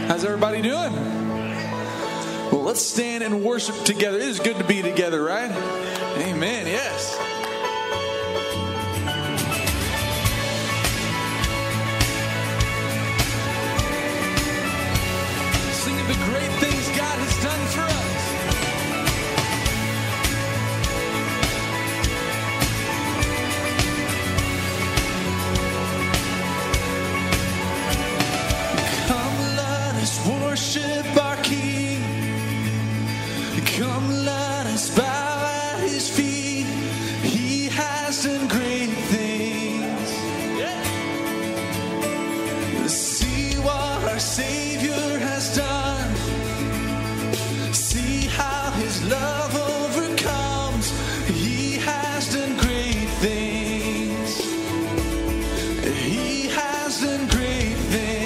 How's everybody doing? Well, let's stand and worship together. It is good to be together, right? Amen, yes. Singing the great things God has done for us. Worship our King. Come, let us bow at His feet. He has done great things. Yeah. See what our Savior has done. See how His love overcomes. He has done great things. He has done great things.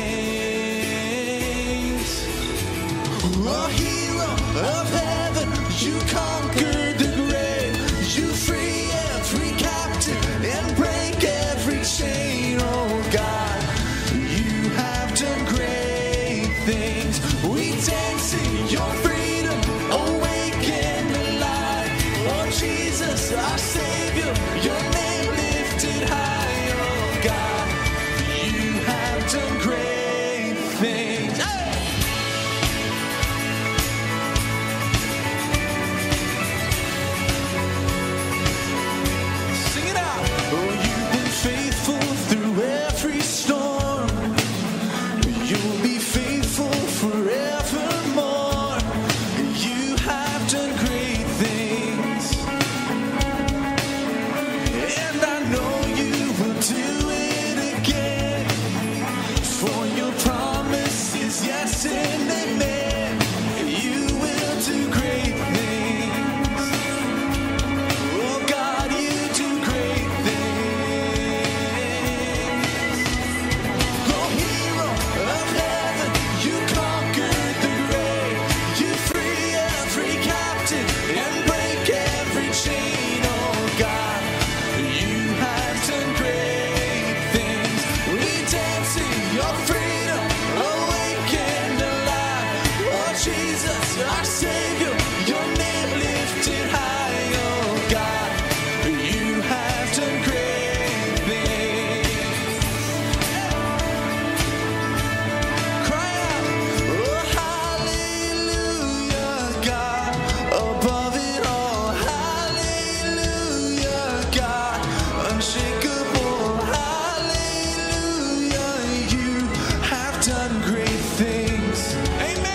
A hero of heaven, you conquered the grave. You free every captive and break every chain. Oh God, you have done great things. We dance in your freedom, awaken the light. Oh Jesus, our Savior, your name lifted high. Oh God, you have done great things. Hey! Faithful through every storm, you'll be faithful forevermore. You have done great things, and I know you will do it again. For your promise is yes and amen. You will do great things. Oh God, you do great things. Our Savior, your name lifted high, oh God, you have done great things. Cry out, oh hallelujah, God, above it all, hallelujah, God, unshakable, hallelujah, you have done great things. Amen.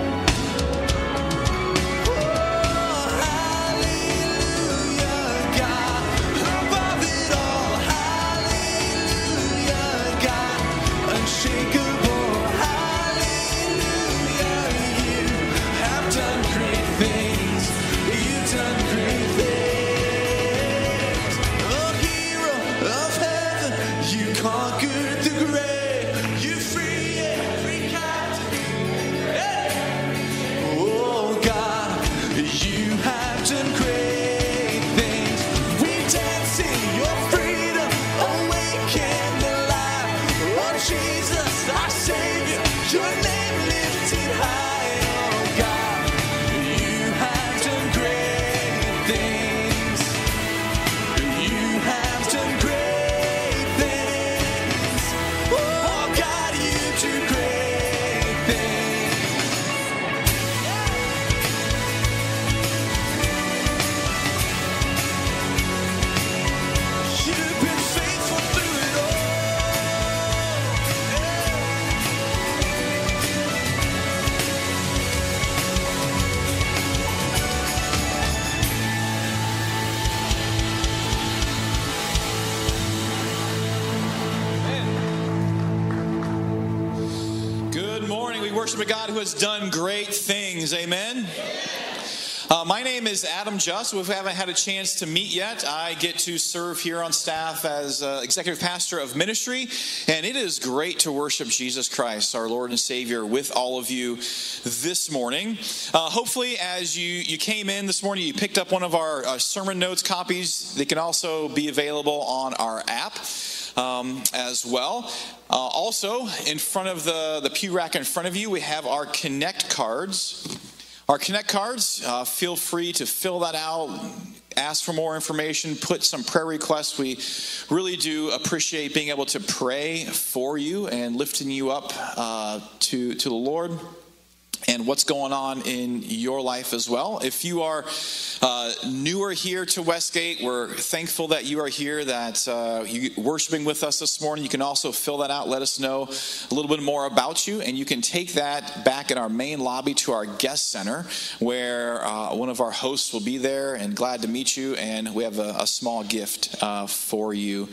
Worship a God who has done great things. Amen. My name is Adam Just. If we haven't had a chance to meet yet, I get to serve here on staff as executive pastor of ministry, and it is great to worship Jesus Christ, our Lord and Savior, with all of you this morning. Hopefully, as you came in this morning, you picked up one of our sermon notes copies. They can also be available on our app. as well. Also, in front of the pew rack in front of you, we have our Connect cards. Our Connect cards, feel free to fill that out. Ask for more information, put some prayer requests. We really do appreciate being able to pray for you and lifting you up to the Lord and what's going on in your life as well. If you are newer here to Westgate, we're thankful that you are here, that you're worshiping with us this morning. You can also fill that out, let us know a little bit more about you, and you can take that back in our main lobby to our guest center, where one of our hosts will be there and glad to meet you, and we have a small gift for you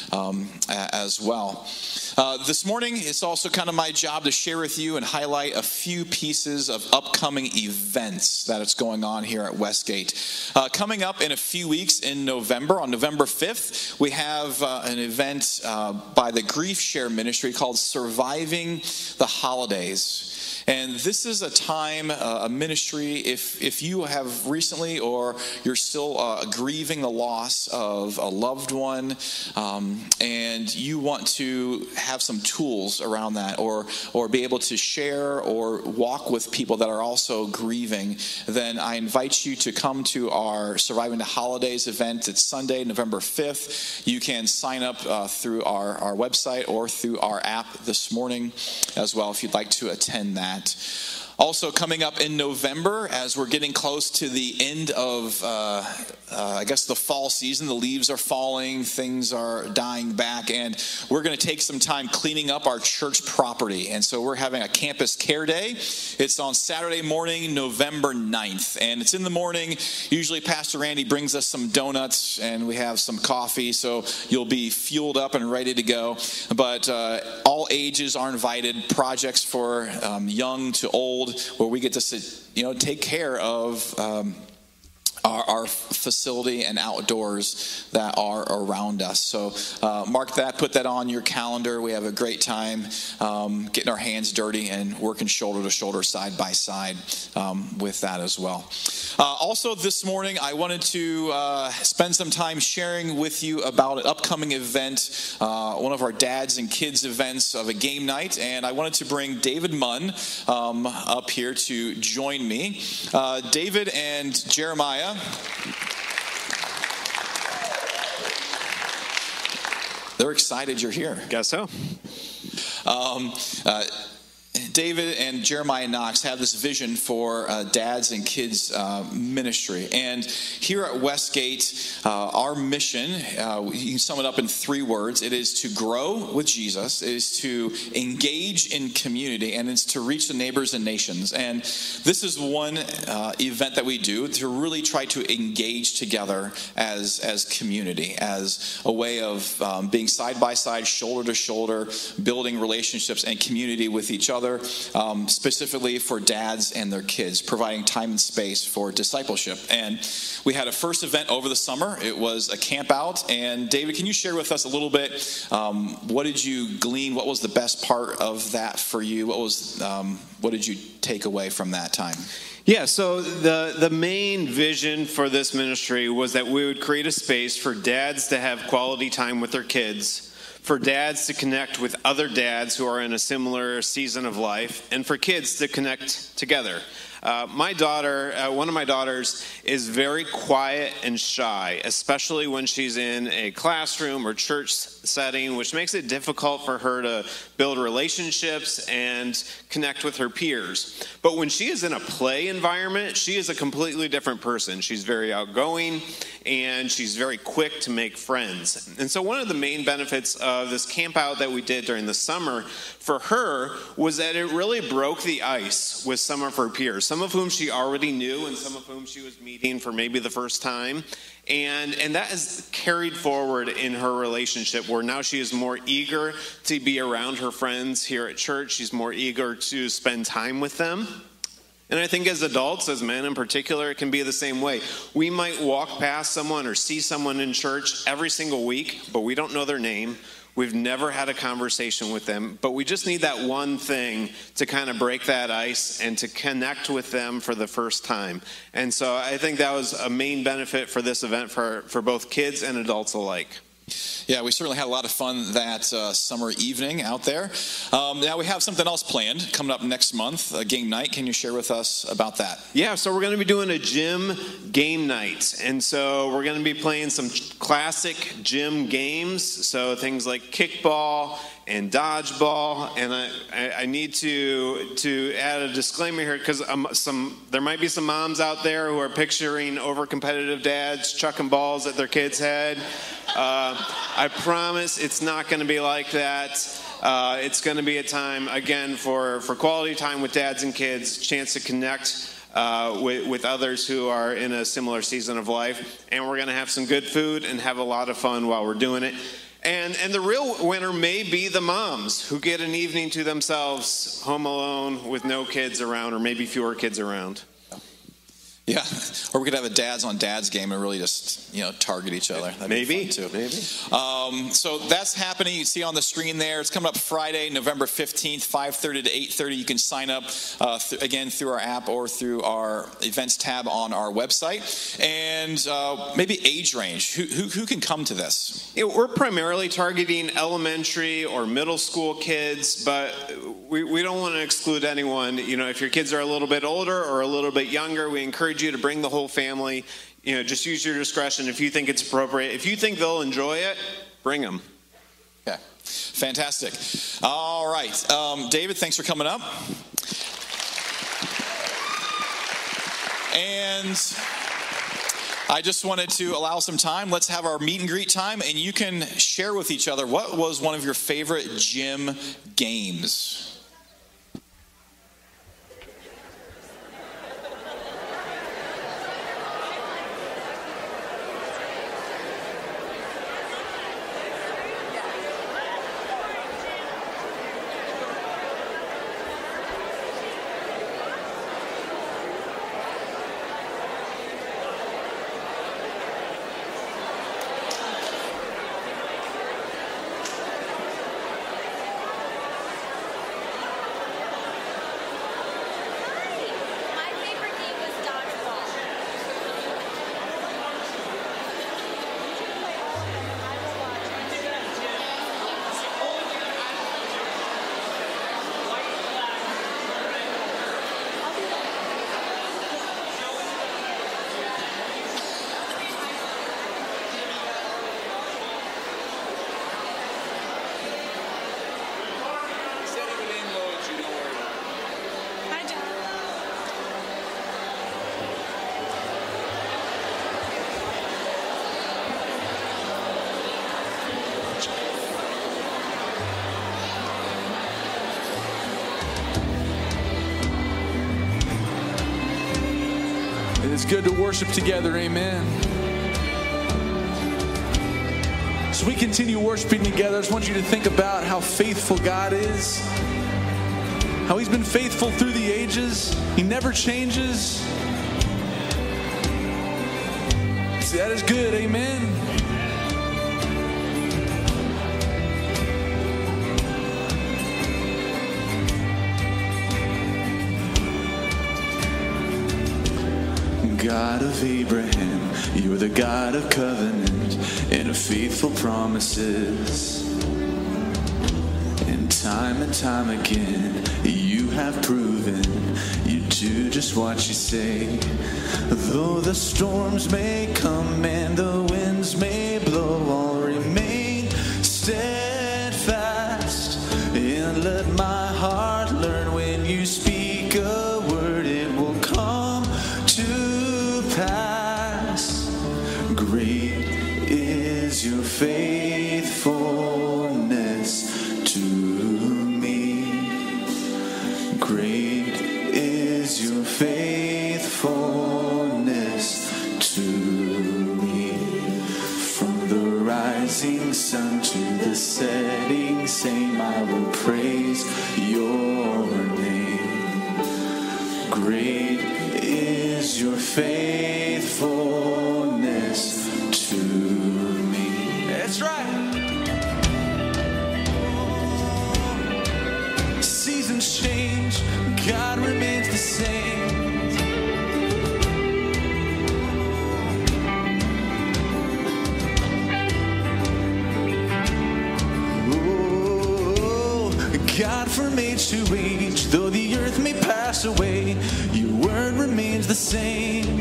as well. This morning, it's also kind of my job to share with you and highlight a few pieces of upcoming events that is going on here at Westgate. Coming up in a few weeks in November, on November 5th, we have an event by the Grief Share Ministry called Surviving the Holidays. And this is a time, a ministry, if you have recently or you're still grieving the loss of a loved one, and you want to have some tools around that, or be able to share or walk with people that are also grieving, then I invite you to come to our Surviving the Holidays event. It's Sunday, November 5th. You can sign up through our website or through our app this morning as well if you'd like to attend that. Also coming up in November, as we're getting close to the end of, I guess, the fall season, the leaves are falling, things are dying back, and we're going to take some time cleaning up our church property. And so we're having a Campus Care Day. It's on Saturday morning, November 9th, and it's in the morning. Usually Pastor Randy brings us some donuts, and we have some coffee, so you'll be fueled up and ready to go. But all ages are invited, projects for young to old, where we get to take care of our facility and outdoors that are around us. So mark that, put that on your calendar. We have a great time getting our hands dirty and working shoulder to shoulder, side by side with that as well. Also this morning, I wanted to spend some time sharing with you about an upcoming event, one of our dads and kids events of a game night, and I wanted to bring David Munn up here to join me. David and Jeremiah, they're excited you're here. Guess so. David and Jeremiah Knox have this vision for dads and kids ministry. And here at Westgate, our mission, you can sum it up in 3 words. It is to grow with Jesus, it is to engage in community, and it's to reach the neighbors and nations. And this is one event that we do to really try to engage together as community, as a way of being side by side, shoulder to shoulder, building relationships and community with each other. Specifically for dads and their kids, providing time and space for discipleship. And we had a first event over the summer. It was a camp out. And David, can you share with us a little bit, what did you glean? What was the best part of that for you? What did you take away from that time? Yeah, so the main vision for this ministry was that we would create a space for dads to have quality time with their kids, for dads to connect with other dads who are in a similar season of life, and for kids to connect together. My daughter, one of my daughters, is very quiet and shy, especially when she's in a classroom or church setting, which makes it difficult for her to build relationships and connect with her peers. But when she is in a play environment, she is a completely different person. She's very outgoing, and she's very quick to make friends. And so one of the main benefits of this camp out that we did during the summer for her was that it really broke the ice with some of her peers, some of whom she already knew and some of whom she was meeting for maybe the first time. And that is carried forward in her relationship, where now she is more eager to be around her friends here at church. She's more eager to spend time with them. And I think as adults, as men in particular, it can be the same way. We might walk past someone or see someone in church every single week, but we don't know their name. We've never had a conversation with them, but we just need that one thing to kind of break that ice and to connect with them for the first time. And so I think that was a main benefit for this event for both kids and adults alike. Yeah, we certainly had a lot of fun that summer evening out there. Now we have something else planned coming up next month, a game night. Can you share with us about that? Yeah, so we're going to be doing a gym game night. And so we're going to be playing some classic gym games. So things like kickball and dodgeball. And I need to add a disclaimer here because there might be some moms out there who are picturing over-competitive dads chucking balls at their kids' head. I promise it's not going to be like that. It's going to be a time, again, for quality time with dads and kids, chance to connect with others who are in a similar season of life. And we're going to have some good food and have a lot of fun while we're doing it. And the real winner may be the moms who get an evening to themselves, home alone with no kids around or maybe fewer kids around. Yeah, or we could have a dads on dads game and really just, target each other. That'd be fun too. Maybe. So that's happening. You see on the screen there. It's coming up Friday, November 15th, 5:30 to 8:30. You can sign up, again, through our app or through our events tab on our website. And maybe age range. Who can come to this? We're primarily targeting elementary or middle school kids, but we don't want to exclude anyone. If your kids are a little bit older or a little bit younger, we encourage you to bring the whole family. Just use your discretion if you think it's appropriate. If you think they'll enjoy it, bring them. Okay, fantastic. All right, David, thanks for coming up. And I just wanted to allow some time. Let's have our meet and greet time, and you can share with each other what was one of your favorite gym games. It's good to worship together, amen. As we continue worshiping together, I just want you to think about how faithful God is, how He's been faithful through the ages. He never changes. See, that is good, amen. God of Abraham, you're the God of covenant and of faithful promises. And time again, you have proven you do just what you say. Though the storms may come and the winds may blow, I'll remain steadfast and let my heart learn when you speak a word, it will come to pass. Great is your faithfulness to me. Great is your faithfulness to me. From the rising sun to the setting same, I will praise your name. Great is your faithfulness to me. That's right. Seasons change, God remains the same. an age to age. Though the earth may pass away, your word remains the same.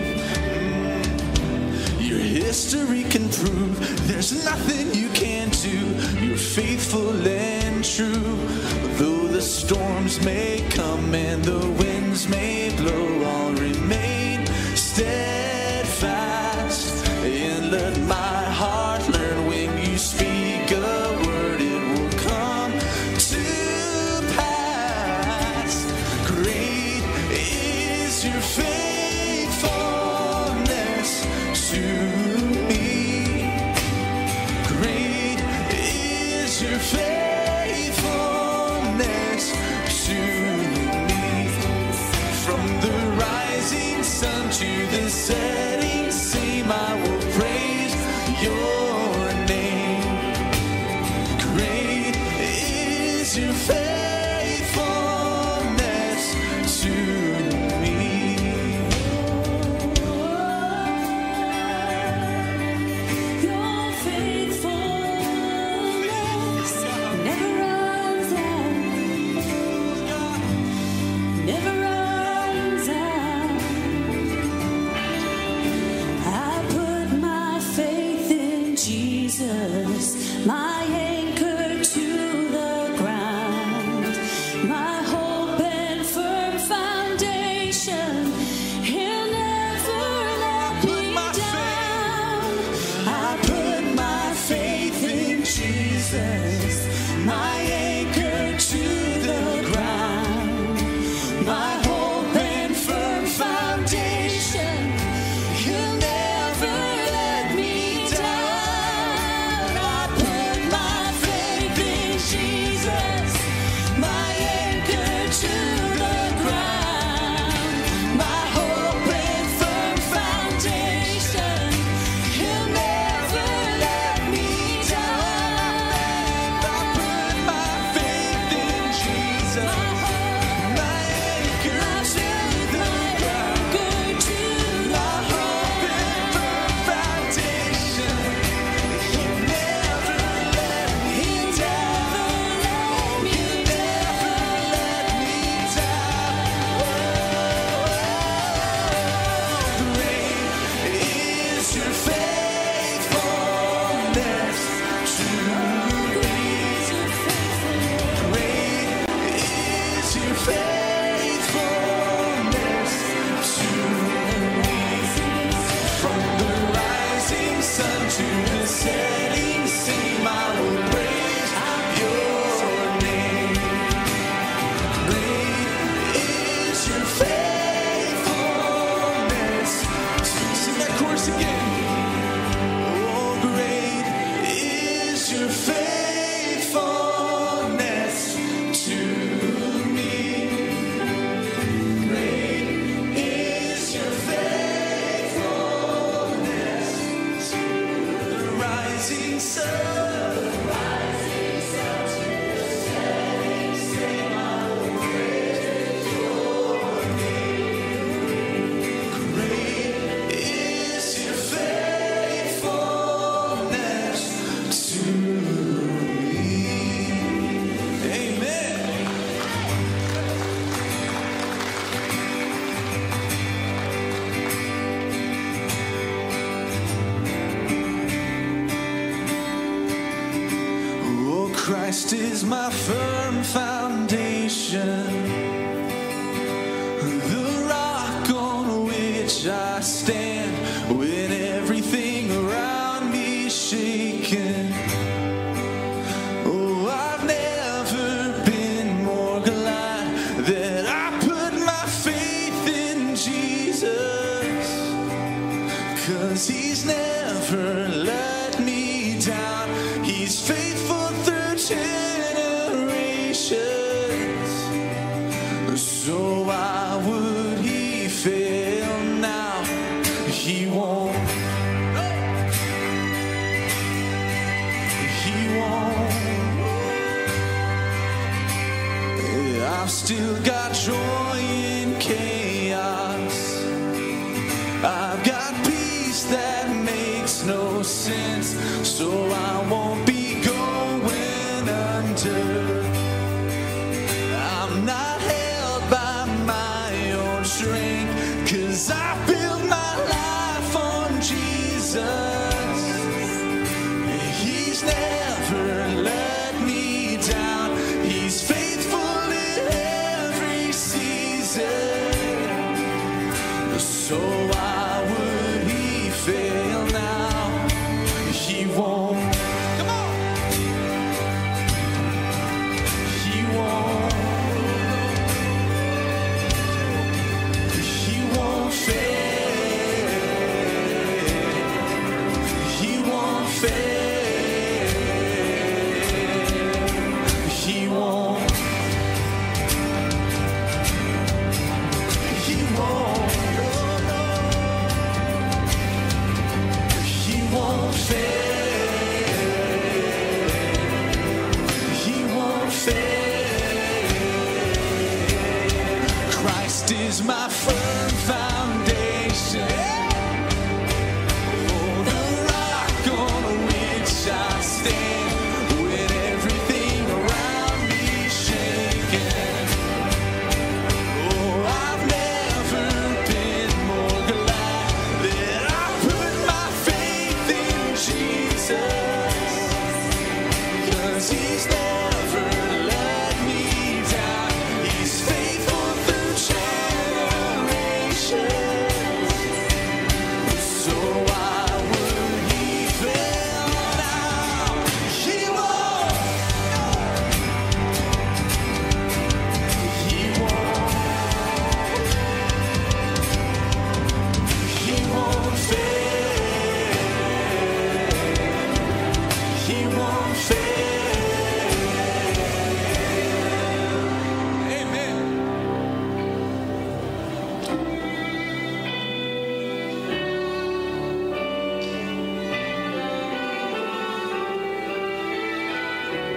Your history can prove there's nothing you can't do. You're faithful and true. Though the storms may come and the winds may blow, I'll remain steadfast. And let my heart learn when you speak a word, it will come to pass. Great is your faithfulness to me. Great is your faithfulness to me. From the rising sun to the setting same, I will praise your name. Great is your faithfulness to me. Your faithfulness never runs out, never runs out. I put my faith in Jesus, my anchor to the ground, my hope and firm foundation. He'll never let me down. I put my faith in Jesus, my anchor to the ground, my hope and firm foundation. He'll never let me down. I put my faith in Jesus, my anchor to the ground, my hope and firm foundation. He'll never let me down. I put my faith in Jesus, my anchor to the ground, my hope and firm foundation. He'll never let me down. He'll never let me down. Great is your faithfulness to me. Great is your faithfulness to me. From the rising sun to the setting same, I will praise your name. Great is your faithfulness. Sing that chorus again. Oh, great is your faithfulness to me. Great is your faithfulness to the rising sun. Great is your faithfulness to me. Amen. Oh, Christ is my firm foundation, the rock on which I stand when everything around me is shaken. Oh, I've never been more glad that I put my faith in Jesus, 'cause he's never let me down. He's faithful through generations. So why would he fail now? He won't. He won't. I've still got joy in chaos. I've got peace that makes no sense. So I won't be going under.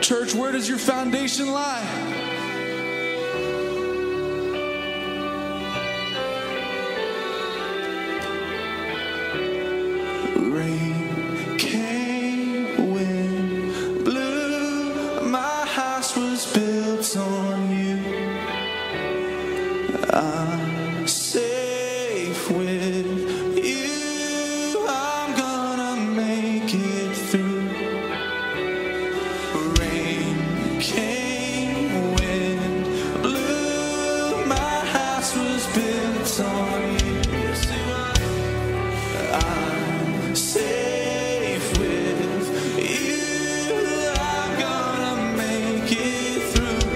Church, where does your foundation lie? Rain came, wind blew, my house was built on you. I'm safe with you, I'm gonna make it through. Rain came, wind blew, my house was built on you. I'm safe with you, I'm gonna make it through.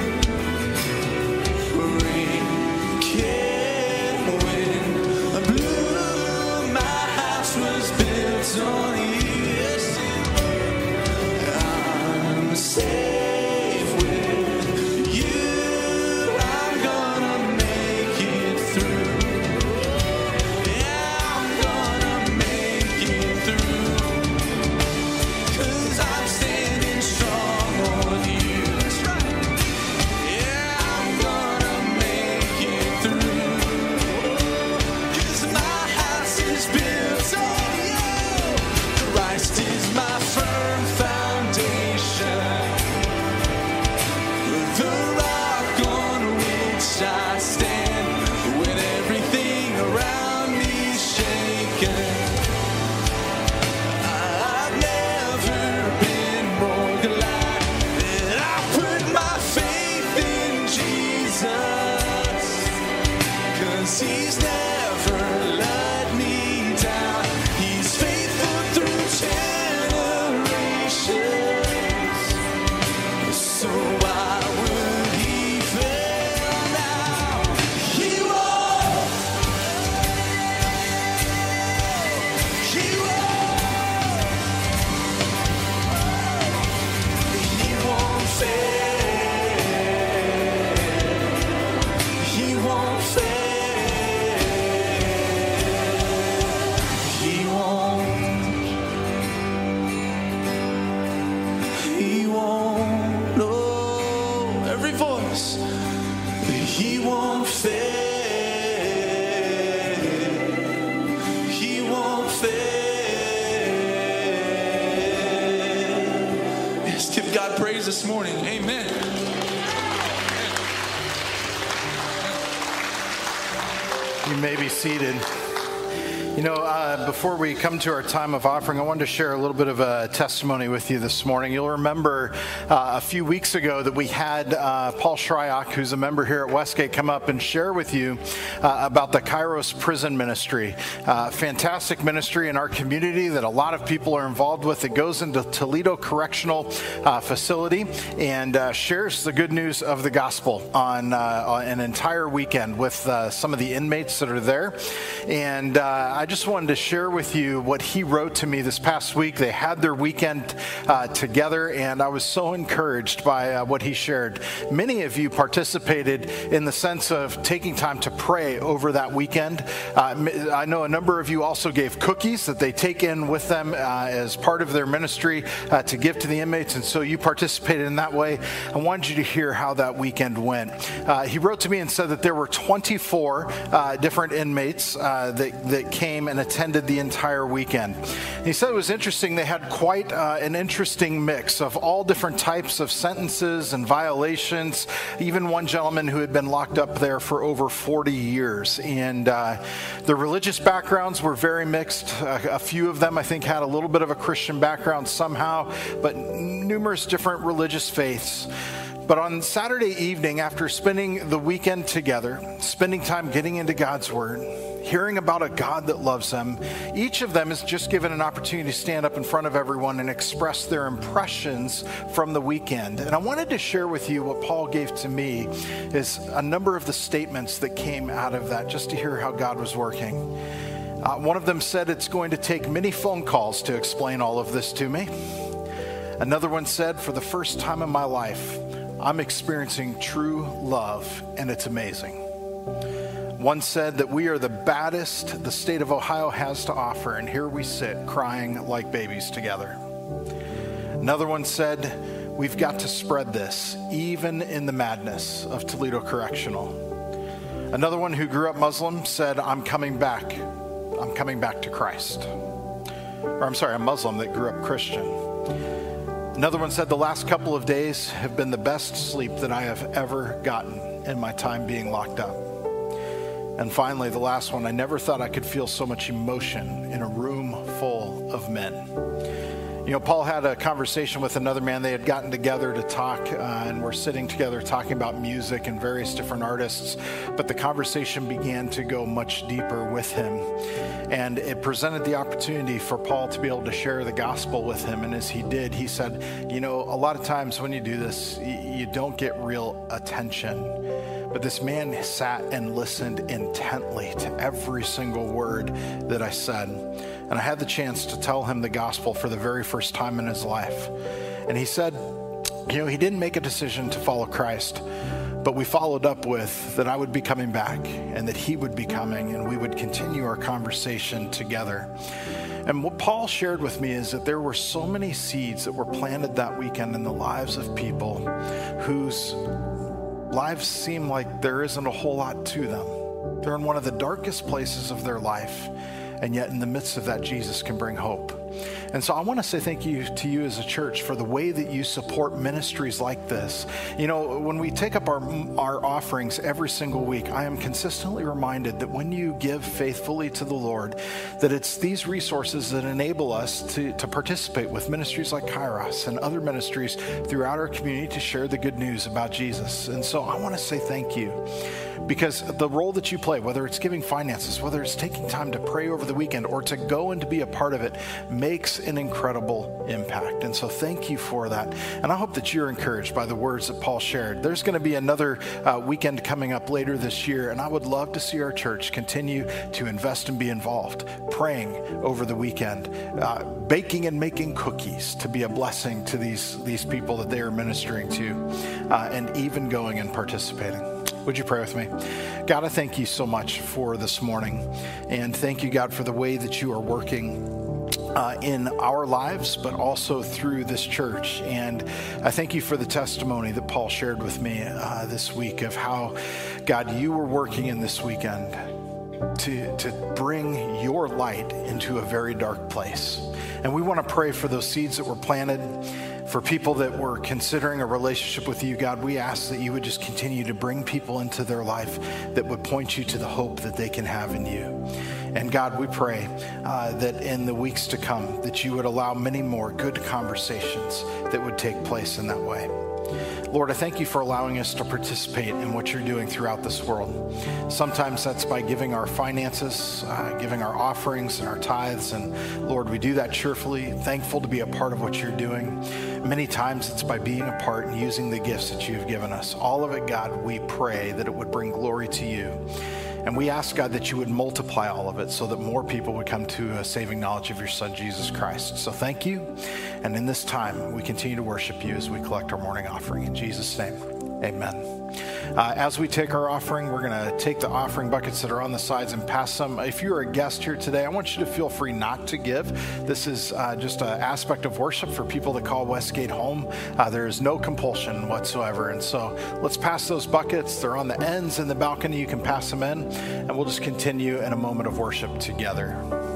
Rain came, wind blew, my house was built on you. I'm safe with you, I'm gonna make it through. Yeah, I'm gonna make it through. 'Cause I'm standing strong on you. That's right. Yeah, I'm gonna make it through. 'Cause my house is built on you. Christ is my firm foundation, the rock on which I stand when everything around me's shaken. I've never been more glad that I put my faith in Jesus, 'cause he's never let me down. He's faithful through generations. So why would he fail now? He won't. He won't. He won't fail. He won't fail. He won't. He won't. No, every voice. He won't fail. He won't fail. Yes, give God praise this morning. Amen. You may be seated. You know, before we come to our time of offering, I wanted to share a little bit of a testimony with you this morning. You'll remember a few weeks ago that we had Paul Shryock, who's a member here at Westgate, come up and share with you about the Kairos Prison Ministry. Fantastic ministry in our community that a lot of people are involved with. It goes into Toledo Correctional Facility and shares the good news of the gospel on an entire weekend with some of the inmates that are there. And I just wanted to share with you what he wrote to me this past week. They had their weekend together, and I was so encouraged by what he shared. Many of you participated in the sense of taking time to pray over that weekend. I know a number of you also gave cookies that they take in with them as part of their ministry to give to the inmates, and so you participated in that way. I wanted you to hear how that weekend went. He wrote to me and said that there were 24 different inmates that came and attended the entire weekend. He said it was interesting. They had quite an interesting mix of all different types of sentences and violations, even one gentleman who had been locked up there for over 40 years. And the religious backgrounds were very mixed. A few of them, I think, had a little bit of a Christian background somehow, but numerous different religious faiths. But on Saturday evening, after spending the weekend together, spending time getting into God's Word, hearing about a God that loves them, each of them is just given an opportunity to stand up in front of everyone and express their impressions from the weekend. And I wanted to share with you what Paul gave to me is a number of the statements that came out of that, just to hear how God was working. One of them said, "It's going to take many phone calls to explain all of this to me." Another one said, "For the first time in my life, I'm experiencing true love, and it's amazing." One said that we are the baddest the state of Ohio has to offer, and here we sit crying like babies together. Another one said, we've got to spread this, even in the madness of Toledo Correctional. Another one who grew up Muslim said, I'm coming back to Christ. Or I'm sorry, a Muslim that grew up Christian. Another one said, the last couple of days have been the best sleep that I have ever gotten in my time being locked up. And finally, the last one, I never thought I could feel so much emotion in a room full of men. You know, Paul had a conversation with another man. They had gotten together to talk and were sitting together talking about music and various different artists. But the conversation began to go much deeper with him. And it presented the opportunity for Paul to be able to share the gospel with him. And as he did, he said, you know, a lot of times when you do this, you don't get real attention. But this man sat and listened intently to every single word that I said. And I had the chance to tell him the gospel for the very first time in his life. And he said, you know, he didn't make a decision to follow Christ, but we followed up with that I would be coming back and that he would be coming and we would continue our conversation together. And what Paul shared with me is that there were so many seeds that were planted that weekend in the lives of people whose lives seem like there isn't a whole lot to them. They're in one of the darkest places of their life, and yet in the midst of that, Jesus can bring hope. And so I want to say thank you to you as a church for the way that you support ministries like this. You know, when we take up our offerings every single week, I am consistently reminded that when you give faithfully to the Lord, that it's these resources that enable us to participate with ministries like Kairos and other ministries throughout our community to share the good news about Jesus. And so I want to say thank you, because the role that you play, whether it's giving finances, whether it's taking time to pray over the weekend, or to go and to be a part of it, makes an incredible impact. And so thank you for that. And I hope that you're encouraged by the words that Paul shared. There's going to be another weekend coming up later this year, and I would love to see our church continue to invest and be involved, praying over the weekend, baking and making cookies to be a blessing to these people that they are ministering to, and even going and participating. Would you pray with me? God, I thank you so much for this morning. And thank you, God, for the way that you are working in our lives, but also through this church. And I thank you for the testimony that Paul shared with me this week of how, God, you were working in this weekend to bring your light into a very dark place. And we want to pray for those seeds that were planted. For people that were considering a relationship with you, God, we ask that you would just continue to bring people into their life that would point you to the hope that they can have in you. And God, we pray that in the weeks to come, that you would allow many more good conversations that would take place in that way. Lord, I thank you for allowing us to participate in what you're doing throughout this world. Sometimes that's by giving our finances, giving our offerings and our tithes. And Lord, we do that cheerfully, thankful to be a part of what you're doing. Many times it's by being a part and using the gifts that you've given us. All of it, God, we pray that it would bring glory to you. And we ask, God, that you would multiply all of it so that more people would come to a saving knowledge of your Son, Jesus Christ. So thank you. And in this time, we continue to worship you as we collect our morning offering. In Jesus' name, amen. As we take our offering, we're going to take the offering buckets that are on the sides and pass them. If you're a guest here today, I want you to feel free not to give. This is just an aspect of worship for people that call Westgate home. There is no compulsion whatsoever. And so let's pass those buckets. They're on the ends in the balcony. You can pass them in, and we'll just continue in a moment of worship together.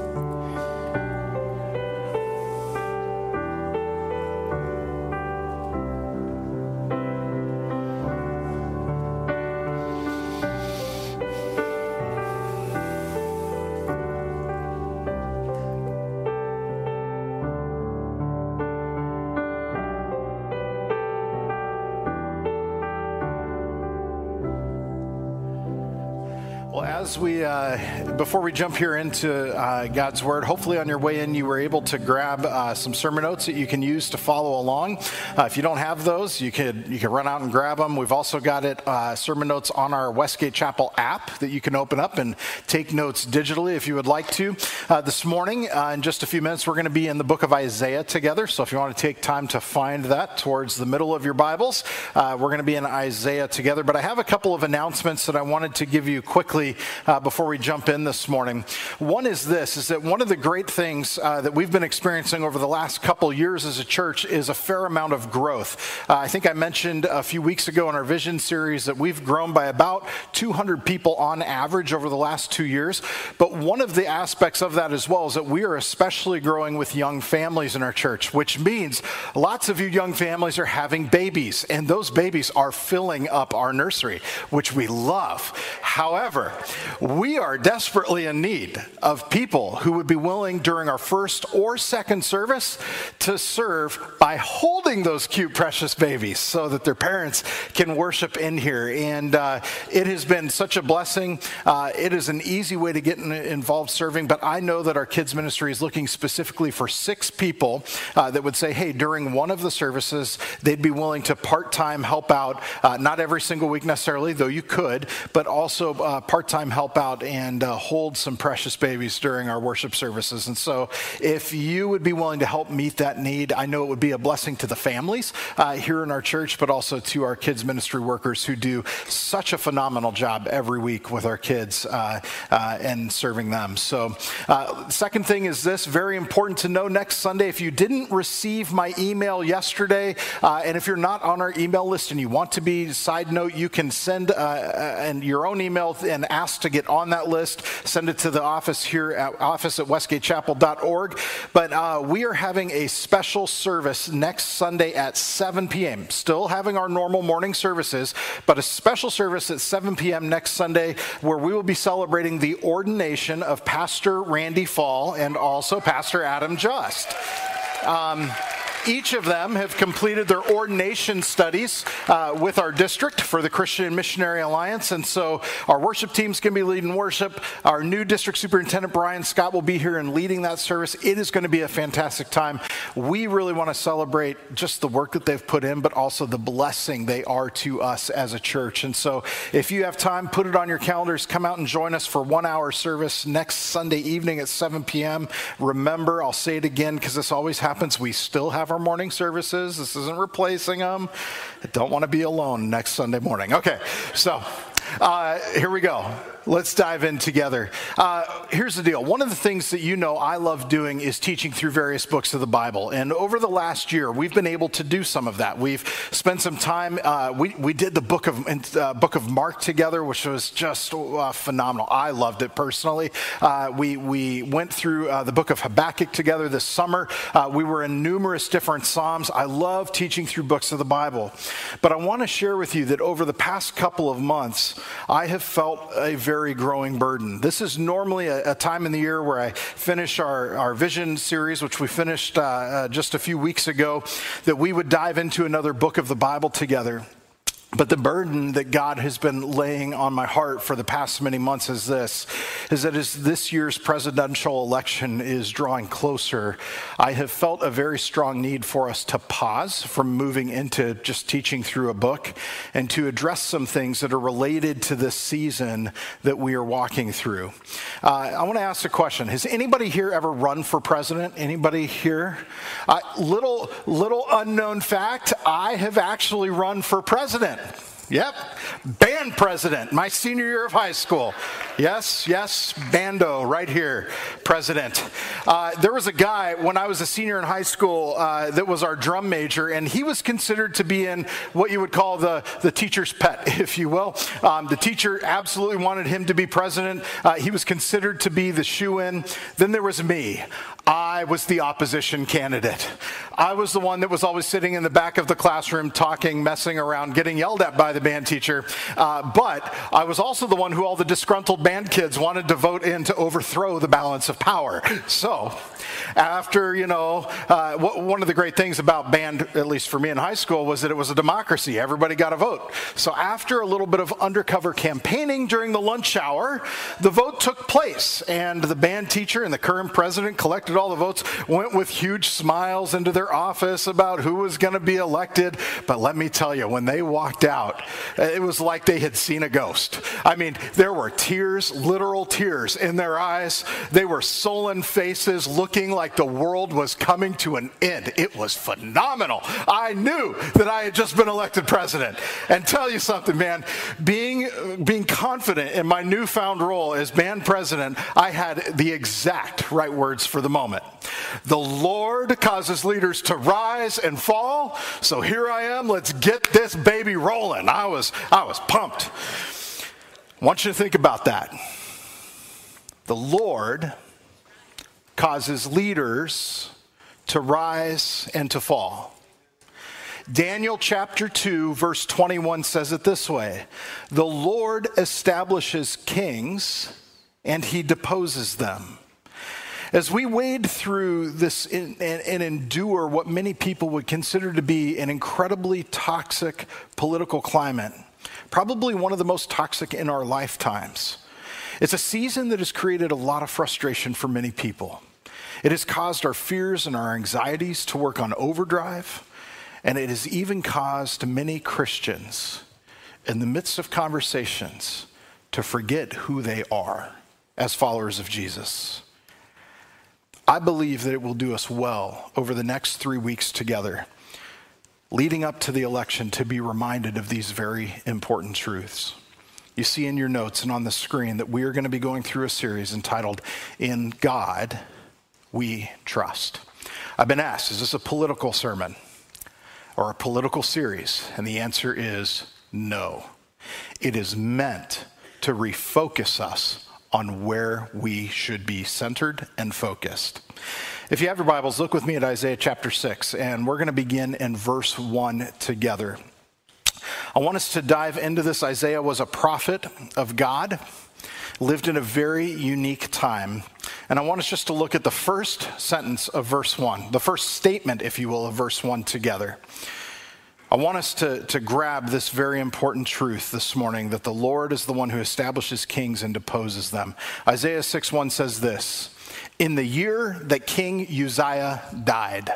Before we jump here into God's Word, hopefully on your way in you were able to grab some sermon notes that you can use to follow along. If you don't have those, you could run out and grab them. We've also got sermon notes on our Westgate Chapel app that you can open up and take notes digitally if you would like to. This morning, in just a few minutes, we're going to be in the book of Isaiah together. So if you want to take time to find that towards the middle of your Bibles, we're going to be in Isaiah together. But I have a couple of announcements that I wanted to give you quickly before we jump in this morning. One is this, is that one of the great things that we've been experiencing over the last couple years as a church is a fair amount of growth. I think I mentioned a few weeks ago in our Vision series that we've grown by about 200 people on average over the last 2 years. But one of the aspects of that as well is that we are especially growing with young families in our church, which means lots of you young families are having babies, and those babies are filling up our nursery, which we love. However, we are desperately in need of people who would be willing during our first or second service to serve by holding those cute, precious babies so that their parents can worship in here. And it has been such a blessing. It is an easy way to get involved serving, but I know that our kids ministry is looking specifically for 6 people that would say, hey, during one of the services, they'd be willing to part-time help out, not every single week necessarily, though you could, but also part-time help out and hold some precious babies during our worship services. And so if you would be willing to help meet that need, I know it would be a blessing to the families here in our church, but also to our kids ministry workers who do such a phenomenal job every week with our kids and serving them. So second thing is this, very important to know, next Sunday, if you didn't receive my email yesterday, and if you're not on our email list and you want to be, side note, you can send your own email and ask to get on that list. Send it to the office here at office@westgatechapel.org. But we are having a special service next Sunday at 7 p.m. Still having our normal morning services, but a special service at 7 p.m. next Sunday where we will be celebrating the ordination of Pastor Randy Fall and also Pastor Adam Just. Each of them have completed their ordination studies with our district for the Christian Missionary Alliance, and so our worship team's going to be leading worship. Our new district superintendent, Brian Scott, will be here and leading that service. It is going to be a fantastic time. We really want to celebrate just the work that they've put in, but also the blessing they are to us as a church. And so if you have time, put it on your calendars. Come out and join us for 1 hour service next Sunday evening at 7 p.m. Remember, I'll say it again because this always happens, we still have our morning services. This isn't replacing them. I don't want to be alone next Sunday morning. Okay, so here we go. Let's dive in together. Here's the deal. One of the things that you know I love doing is teaching through various books of the Bible. And over the last year, we've been able to do some of that. We've spent some time, we did the book of Mark together, which was just phenomenal. I loved it personally. We went through the book of Habakkuk together this summer. We were in numerous different Psalms. I love teaching through books of the Bible. But I want to share with you that over the past couple of months, I have felt a very growing burden. This is normally a time in the year where I finish our Vision series, which we finished just a few weeks ago, that we would dive into another book of the Bible together. But the burden that God has been laying on my heart for the past many months is that as this year's presidential election is drawing closer, I have felt a very strong need for us to pause from moving into just teaching through a book and to address some things that are related to this season that we are walking through. I want to ask a question. Has anybody here ever run for president? Anybody here? Little unknown fact, I have actually run for president. Yep, band president, my senior year of high school. Yes, bando, right here, president. There was a guy when I was a senior in high school that was our drum major, and he was considered to be in what you would call the teacher's pet, if you will. The teacher absolutely wanted him to be president. He was considered to be the shoo-in. Then there was me. I was the opposition candidate. I was the one that was always sitting in the back of the classroom talking, messing around, getting yelled at by the band teacher. But I was also the one who all the disgruntled band kids wanted to vote in to overthrow the balance of power. So after, one of the great things about band, at least for me in high school, was that it was a democracy. Everybody got a vote. So after a little bit of undercover campaigning during the lunch hour, the vote took place. And the band teacher and the current president collected collected all the votes, went with huge smiles into their office about who was going to be elected. But let me tell you, when they walked out, it was like they had seen a ghost. I mean, there were tears, literal tears in their eyes. They were sullen faces, looking like the world was coming to an end. It was phenomenal. I knew that I had just been elected president. And tell you something, man, being confident in my newfound role as band president, I had the exact right words for the moment. The Lord causes leaders to rise and fall, so here I am. Let's get this baby rolling. I was pumped. I want you to think about that. The Lord causes leaders to rise and to fall. Daniel chapter 2, verse 21 says it this way: the Lord establishes kings and he deposes them. As we wade through this and endure what many people would consider to be an incredibly toxic political climate, probably one of the most toxic in our lifetimes, it's a season that has created a lot of frustration for many people. It has caused our fears and our anxieties to work on overdrive. And it has even caused many Christians, in the midst of conversations, to forget who they are as followers of Jesus. I believe that it will do us well over the next 3 weeks together, leading up to the election, to be reminded of these very important truths. You see in your notes and on the screen that we are going to be going through a series entitled, In God We Trust. I've been asked, is this a political sermon or a political series? And the answer is no. It is meant to refocus us on where we should be centered and focused. If you have your Bibles, look with me at Isaiah chapter 6, and we're going to begin in verse 1 together. I want us to dive into this. Isaiah was a prophet of God, lived in a very unique time. And I want us just to look at the first sentence of verse 1, the first statement, if you will, of verse 1 together. I want us to grab this very important truth this morning, that the Lord is the one who establishes kings and deposes them. Isaiah 6:1 says this: in the year that King Uzziah died.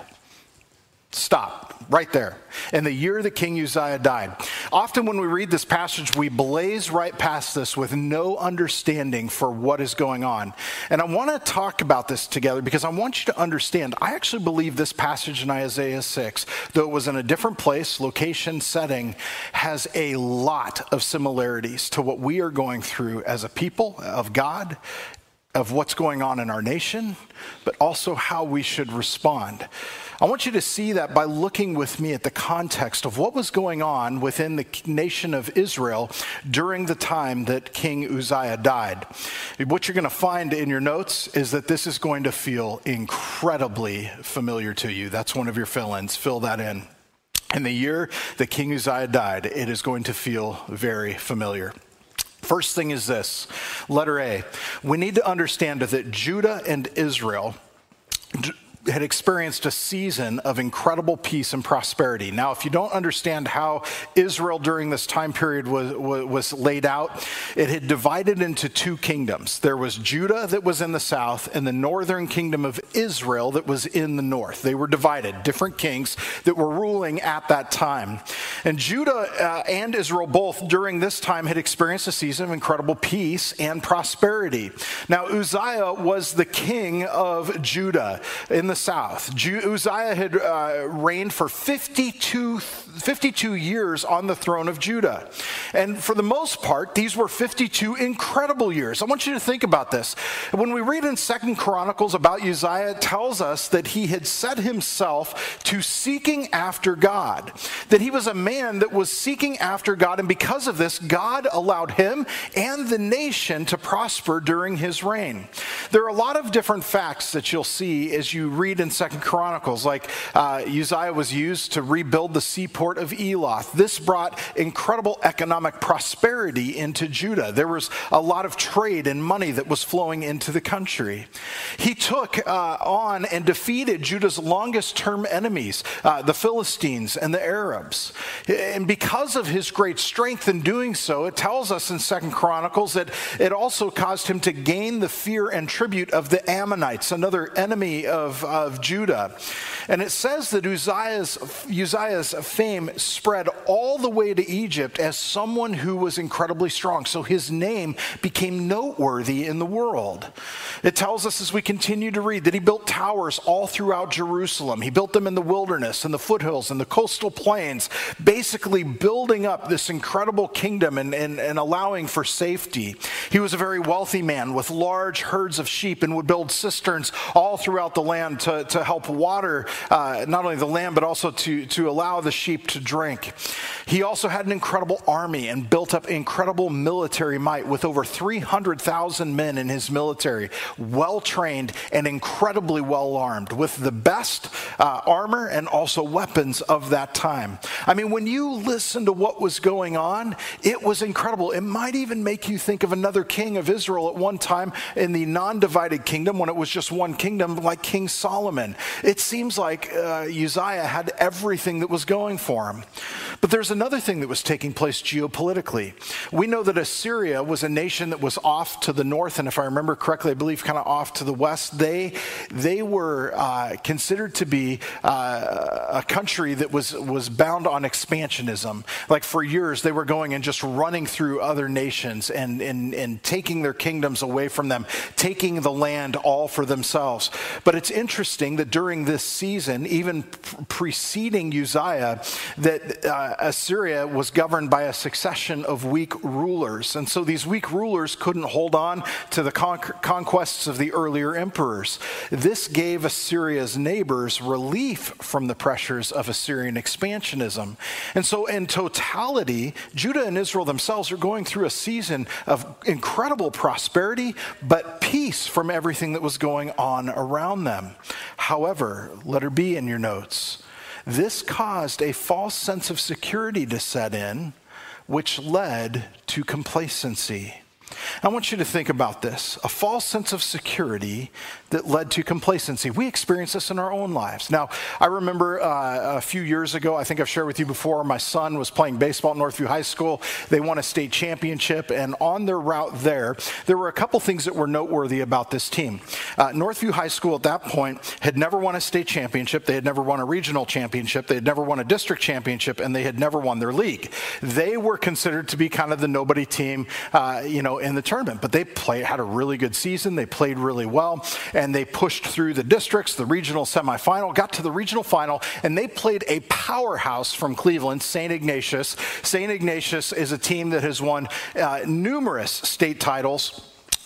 Stop right there. In the year that King Uzziah died. Often when we read this passage, we blaze right past this with no understanding for what is going on. And I want to talk about this together because I want you to understand, I actually believe this passage in Isaiah 6, though it was in a different place, location, setting, has a lot of similarities to what we are going through as a people of God, of what's going on in our nation, but also how we should respond. I want you to see that by looking with me at the context of what was going on within the nation of Israel during the time that King Uzziah died. What you're going to find in your notes is that this is going to feel incredibly familiar to you. That's one of your fill-ins. Fill that in. In the year that King Uzziah died, it is going to feel very familiar. First thing is this, letter A. We need to understand that Judah and Israel had experienced a season of incredible peace and prosperity. Now, if you don't understand how Israel during this time period was laid out, it had divided into two kingdoms. There was Judah that was in the south and the northern kingdom of Israel that was in the north. They were divided, different kings that were ruling at that time. And Judah and Israel both during this time had experienced a season of incredible peace and prosperity. Now, Uzziah was the king of Judah in the south. Uzziah had reigned for 52 years on the throne of Judah. And for the most part, these were 52 incredible years. I want you to think about this. When we read in 2 Chronicles about Uzziah, it tells us that he had set himself to seeking after God, that he was a man that was seeking after God, and because of this, God allowed him and the nation to prosper during his reign. There are a lot of different facts that you'll see as you read in 2 Chronicles, like Uzziah was used to rebuild the seaport of Eloth. This brought incredible economic prosperity into Judah. There was a lot of trade and money that was flowing into the country. He took on and defeated Judah's longest term enemies, the Philistines and the Arabs. And because of his great strength in doing so, it tells us in 2 Chronicles that it also caused him to gain the fear and tribute of the Ammonites, another enemy of Judah. And it says that Uzziah's fame spread all the way to Egypt as someone who was incredibly strong. So his name became noteworthy in the world. It tells us as we continue to read that he built towers all throughout Jerusalem. He built them in the wilderness and the foothills and the coastal plains, basically building up this incredible kingdom and allowing for safety. He was a very wealthy man with large herds of sheep and would build cisterns all throughout the land to help water not only the land but also to allow the sheep to drink. He also had an incredible army and built up incredible military might with over 300,000 men in his military, well-trained and incredibly well-armed with the best armor and also weapons of that time. I mean, when you listen to what was going on, it was incredible. It might even make you think of another king of Israel at one time in the non-divided kingdom when it was just one kingdom, like King Solomon. It seems like Uzziah had everything that was going for him. But there's another thing that was taking place geopolitically. We know that Assyria was a nation that was off to the north, and if I remember correctly, I believe kind of off to the west. They were considered to be a country that was bound on expansionism. Like for years, they were going and just running through other nations and taking their kingdoms away from them, taking the land all for themselves. But it's interesting that during this season, even preceding Uzziah, that Assyria was governed by a succession of weak rulers. And so these weak rulers couldn't hold on to the conquests of the earlier emperors. This gave Assyria's neighbors relief from the pressures of Assyrian expansionism. And so in totality, Judah and Israel themselves are going through a season of incredible prosperity, but peace from everything that was going on around them. However, letter B in your notes, this caused a false sense of security to set in, which led to complacency. I want you to think about this. A false sense of security that led to complacency. We experience this in our own lives. Now, I remember a few years ago, I think I've shared with you before, my son was playing baseball at Northview High School. They won a state championship, and on their route there were a couple things that were noteworthy about this team. Northview High School at that point had never won a state championship. They had never won a regional championship. They had never won a district championship, and they had never won their league. They were considered to be kind of the nobody team, in the tournament, but they had a really good season. They played really well, and they pushed through the districts, the regional semifinal, got to the regional final, and they played a powerhouse from Cleveland, St. Ignatius. St. Ignatius is a team that has won numerous state titles.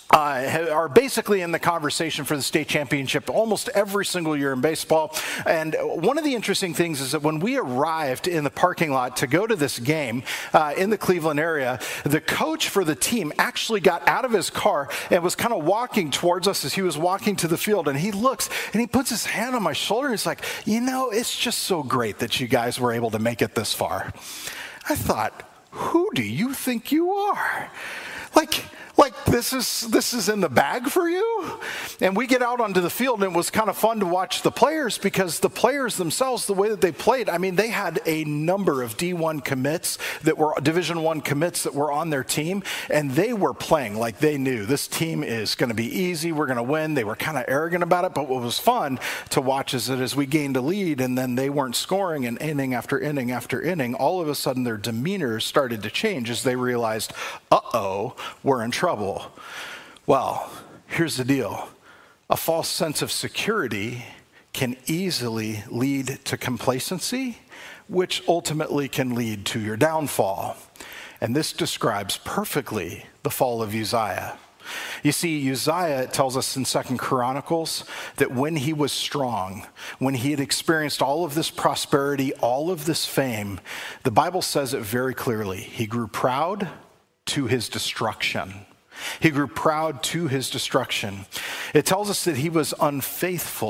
Are basically in the conversation for the state championship almost every single year in baseball. And one of the interesting things is that when we arrived in the parking lot to go to this game in the Cleveland area, the coach for the team actually got out of his car and was kind of walking towards us as he was walking to the field. And he looks and he puts his hand on my shoulder. And he's like, it's just so great that you guys were able to make it this far. I thought, who do you think you are? Like this is in the bag for you? And we get out onto the field, and it was kind of fun to watch the players, because the players themselves, the way that they played, I mean, they had a number of D1 commits that were Division I commits that were on their team, and they were playing like they knew this team is going to be easy, we're going to win. They were kind of arrogant about it, but what was fun to watch is that as we gained a lead and then they weren't scoring, and inning after inning after inning, all of a sudden their demeanor started to change as they realized, we're in trouble. Well, here's the deal. A false sense of security can easily lead to complacency, which ultimately can lead to your downfall. And this describes perfectly the fall of Uzziah. You see, Uzziah tells us in 2 Chronicles that when he was strong, when he had experienced all of this prosperity, all of this fame, the Bible says it very clearly. He grew proud to his destruction. He grew proud to his destruction. It tells us that he was unfaithful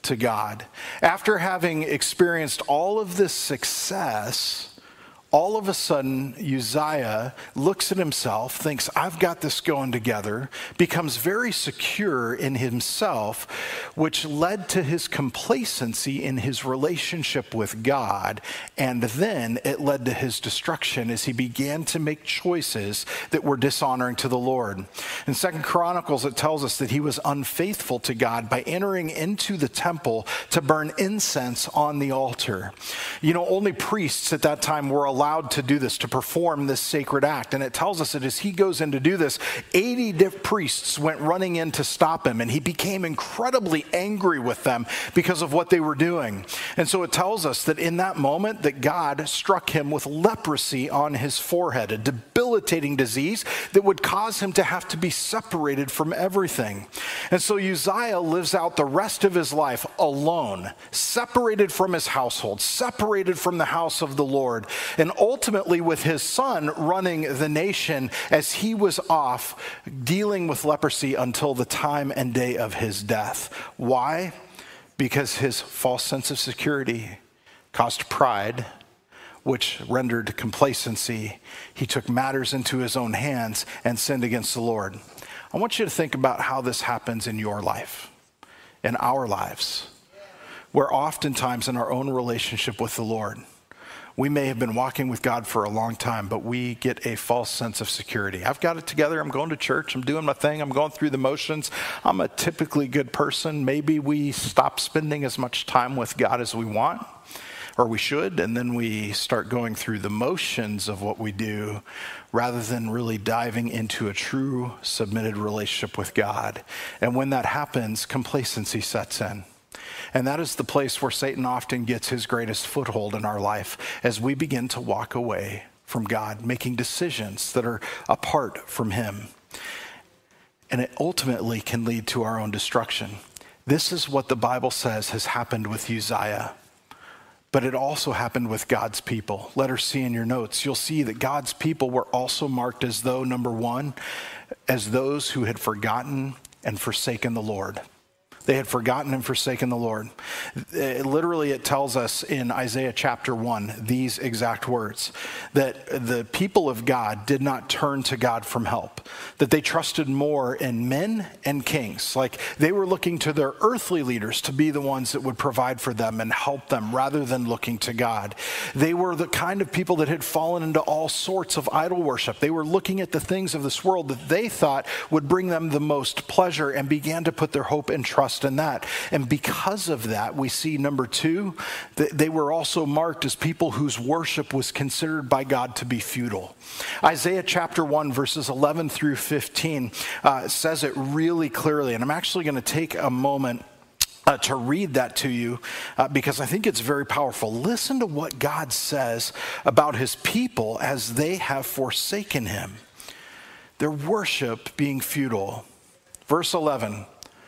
to God. After having experienced all of this success, all of a sudden, Uzziah looks at himself, thinks, I've got this going together, becomes very secure in himself, which led to his complacency in his relationship with God. And then it led to his destruction as he began to make choices that were dishonoring to the Lord. In 2 Chronicles, it tells us that he was unfaithful to God by entering into the temple to burn incense on the altar. You know, only priests at that time were allowed to do this, to perform this sacred act. And it tells us that as he goes in to do this, 80 priests went running in to stop him, and he became incredibly angry with them because of what they were doing. And so it tells us that in that moment that God struck him with leprosy on his forehead, a debilitating disease that would cause him to have to be separated from everything. And so Uzziah lives out the rest of his life alone, separated from his household, separated from the house of the Lord, and ultimately with his son running the nation as he was off dealing with leprosy until the time and day of his death. Why? Because his false sense of security caused pride, which rendered complacency. He took matters into his own hands and sinned against the Lord. I want you to think about how this happens in your life, in our lives, where oftentimes in our own relationship with the Lord, we may have been walking with God for a long time, but we get a false sense of security. I've got it together. I'm going to church. I'm doing my thing. I'm going through the motions. I'm a typically good person. Maybe we stop spending as much time with God as we want, or we should, and then we start going through the motions of what we do rather than really diving into a true submitted relationship with God. And when that happens, complacency sets in. And that is the place where Satan often gets his greatest foothold in our life as we begin to walk away from God, making decisions that are apart from him. And it ultimately can lead to our own destruction. This is what the Bible says has happened with Uzziah. But it also happened with God's people. Letter C in your notes, you'll see that God's people were also marked as though, number one, as those who had forgotten and forsaken the Lord. They had forgotten and forsaken the Lord. Literally, it tells us in Isaiah chapter 1, these exact words, that the people of God did not turn to God from help, that they trusted more in men and kings. Like they were looking to their earthly leaders to be the ones that would provide for them and help them rather than looking to God. They were the kind of people that had fallen into all sorts of idol worship. They were looking at the things of this world that they thought would bring them the most pleasure and began to put their hope and trust in that. And because of that, we see, number two, that they were also marked as people whose worship was considered by God to be futile. Isaiah chapter 1, verses 11 through 15 says it really clearly. And I'm actually going to take a moment to read that to you because I think it's very powerful. Listen to what God says about his people as they have forsaken him. Their worship being futile. Verse 11.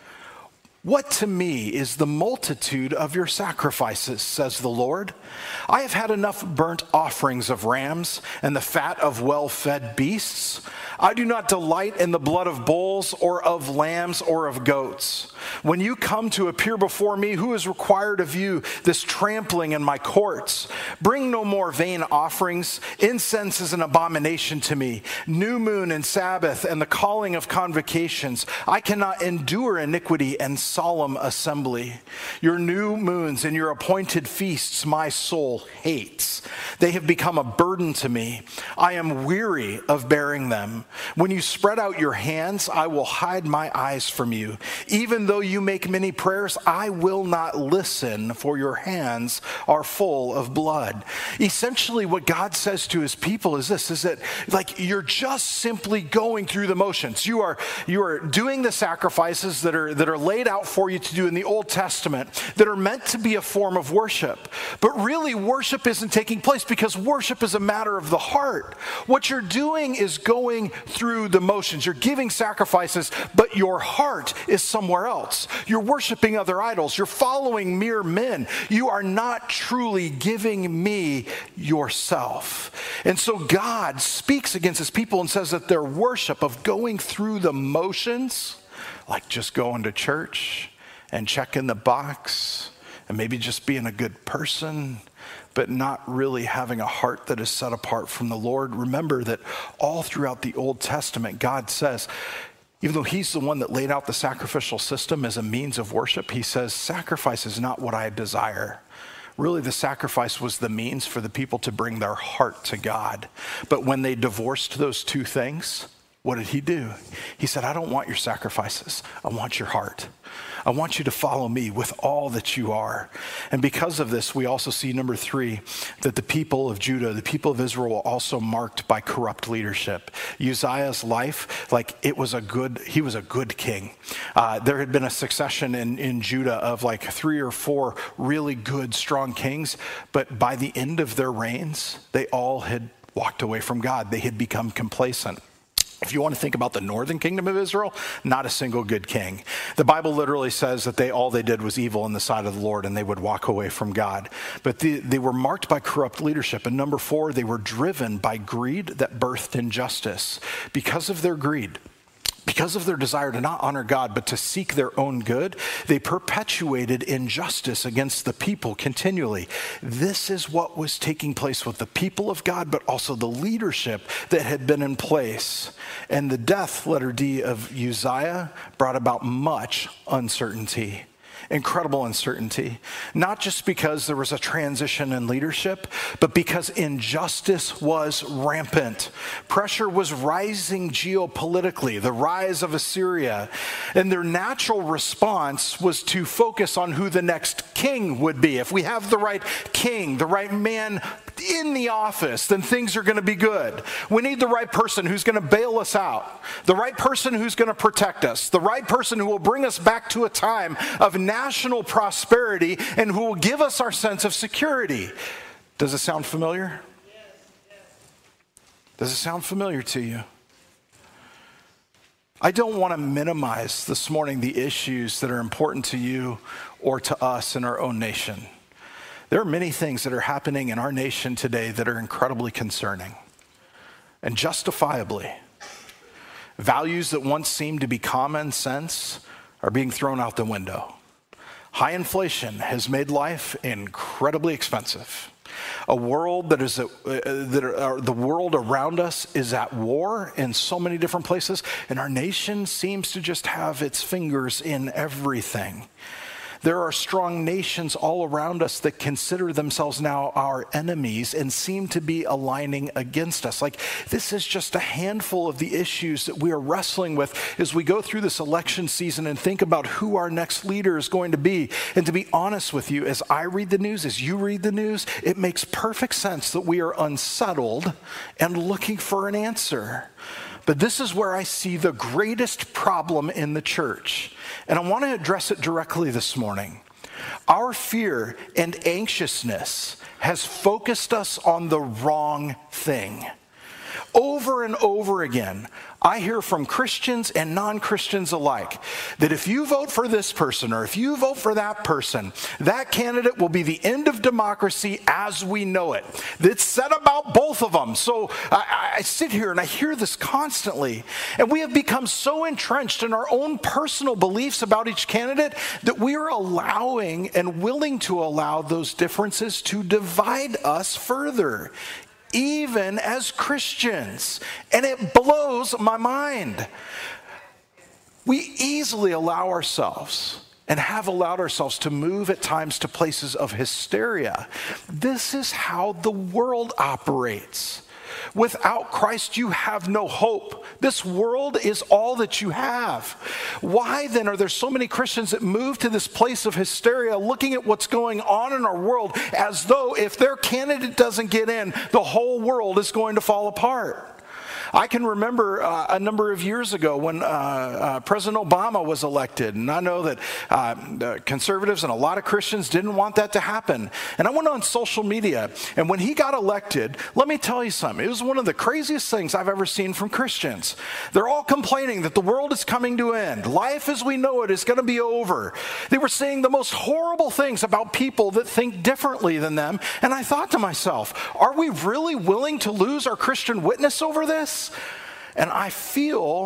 What to me is the multitude of your sacrifices, says the Lord. I have had enough burnt offerings of rams and the fat of well-fed beasts. I do not delight in the blood of bulls or of lambs or of goats. When you come to appear before me, who is required of you this trampling in my courts? Bring no more vain offerings. Incense is an abomination to me. New moon and Sabbath and the calling of convocations. I cannot endure iniquity and solemn assembly. Your new moons and your appointed feasts my soul hates. They have become a burden to me. I am weary of bearing them. When you spread out your hands, I will hide my eyes from you. Even though you make many prayers, I will not listen, for your hands are full of blood. Essentially, what God says to his people is this, is that like you're just simply going through the motions. You are doing the sacrifices that are laid out for you to do in the Old Testament that are meant to be a form of worship. But really, worship isn't taking place because worship is a matter of the heart. What you're doing is going through the motions. You're giving sacrifices, but your heart is somewhere else. You're worshiping other idols. You're following mere men. You are not truly giving me yourself. And so God speaks against his people and says that their worship of going through the motions, like just going to church and checking the box and maybe just being a good person, but not really having a heart that is set apart from the Lord. Remember that all throughout the Old Testament, God says, even though he's the one that laid out the sacrificial system as a means of worship, he says, sacrifice is not what I desire. Really, the sacrifice was the means for the people to bring their heart to God. But when they divorced those two things, what did he do? He said, I don't want your sacrifices. I want your heart. I want you to follow me with all that you are. And because of this, we also see, number 3, that the people of Judah, the people of Israel, were also marked by corrupt leadership. Uzziah's life, he was a good king. There had been a succession in Judah of 3 or 4 really good, strong kings. But by the end of their reigns, they all had walked away from God. They had become complacent. If you want to think about the northern kingdom of Israel, not a single good king. The Bible literally says that all they did was evil in the sight of the Lord, and they would walk away from God. But they were marked by corrupt leadership. And number 4, they were driven by greed that birthed injustice. Because of their greed, because of their desire to not honor God, but to seek their own good, they perpetuated injustice against the people continually. This is what was taking place with the people of God, but also the leadership that had been in place. And the death, letter D, of Uzziah brought about much uncertainty. Incredible uncertainty, not just because there was a transition in leadership, but because injustice was rampant. Pressure was rising geopolitically, the rise of Assyria, and their natural response was to focus on who the next king would be. If we have the right king, the right man in the office, then things are going to be good. We need the right person who's going to bail us out, the right person who's going to protect us, the right person who will bring us back to a time of national prosperity and who will give us our sense of security. Does it sound familiar? Does it sound familiar to you? I don't want to minimize this morning the issues that are important to you or to us in our own nation. There are many things that are happening in our nation today that are incredibly concerning, and justifiably. Values that once seemed to be common sense are being thrown out the window. High inflation has made life incredibly expensive. A world the world around us is at war in so many different places, and our nation seems to just have its fingers in everything. There are strong nations all around us that consider themselves now our enemies and seem to be aligning against us. This is just a handful of the issues that we are wrestling with as we go through this election season and think about who our next leader is going to be. And to be honest with you, as I read the news, as you read the news, it makes perfect sense that we are unsettled and looking for an answer. But this is where I see the greatest problem in the church. And I want to address it directly this morning. Our fear and anxiousness has focused us on the wrong thing. Over and over again, I hear from Christians and non-Christians alike that if you vote for this person or if you vote for that person, that candidate will be the end of democracy as we know it. It's said about both of them. So I sit here and I hear this constantly. And we have become so entrenched in our own personal beliefs about each candidate that we are allowing and willing to allow those differences to divide us further, even as Christians. And it blows my mind. We easily allow ourselves and have allowed ourselves to move at times to places of hysteria. This is how the world operates. Without Christ, you have no hope. This world is all that you have. Why then are there so many Christians that move to this place of hysteria, looking at what's going on in our world as though if their candidate doesn't get in, the whole world is going to fall apart? I can remember a number of years ago when President Obama was elected, and I know that conservatives and a lot of Christians didn't want that to happen. And I went on social media, and when he got elected, let me tell you something. It was one of the craziest things I've ever seen from Christians. They're all complaining that the world is coming to an end. Life as we know it is going to be over. They were saying the most horrible things about people that think differently than them. And I thought to myself, are we really willing to lose our Christian witness over this? And I feel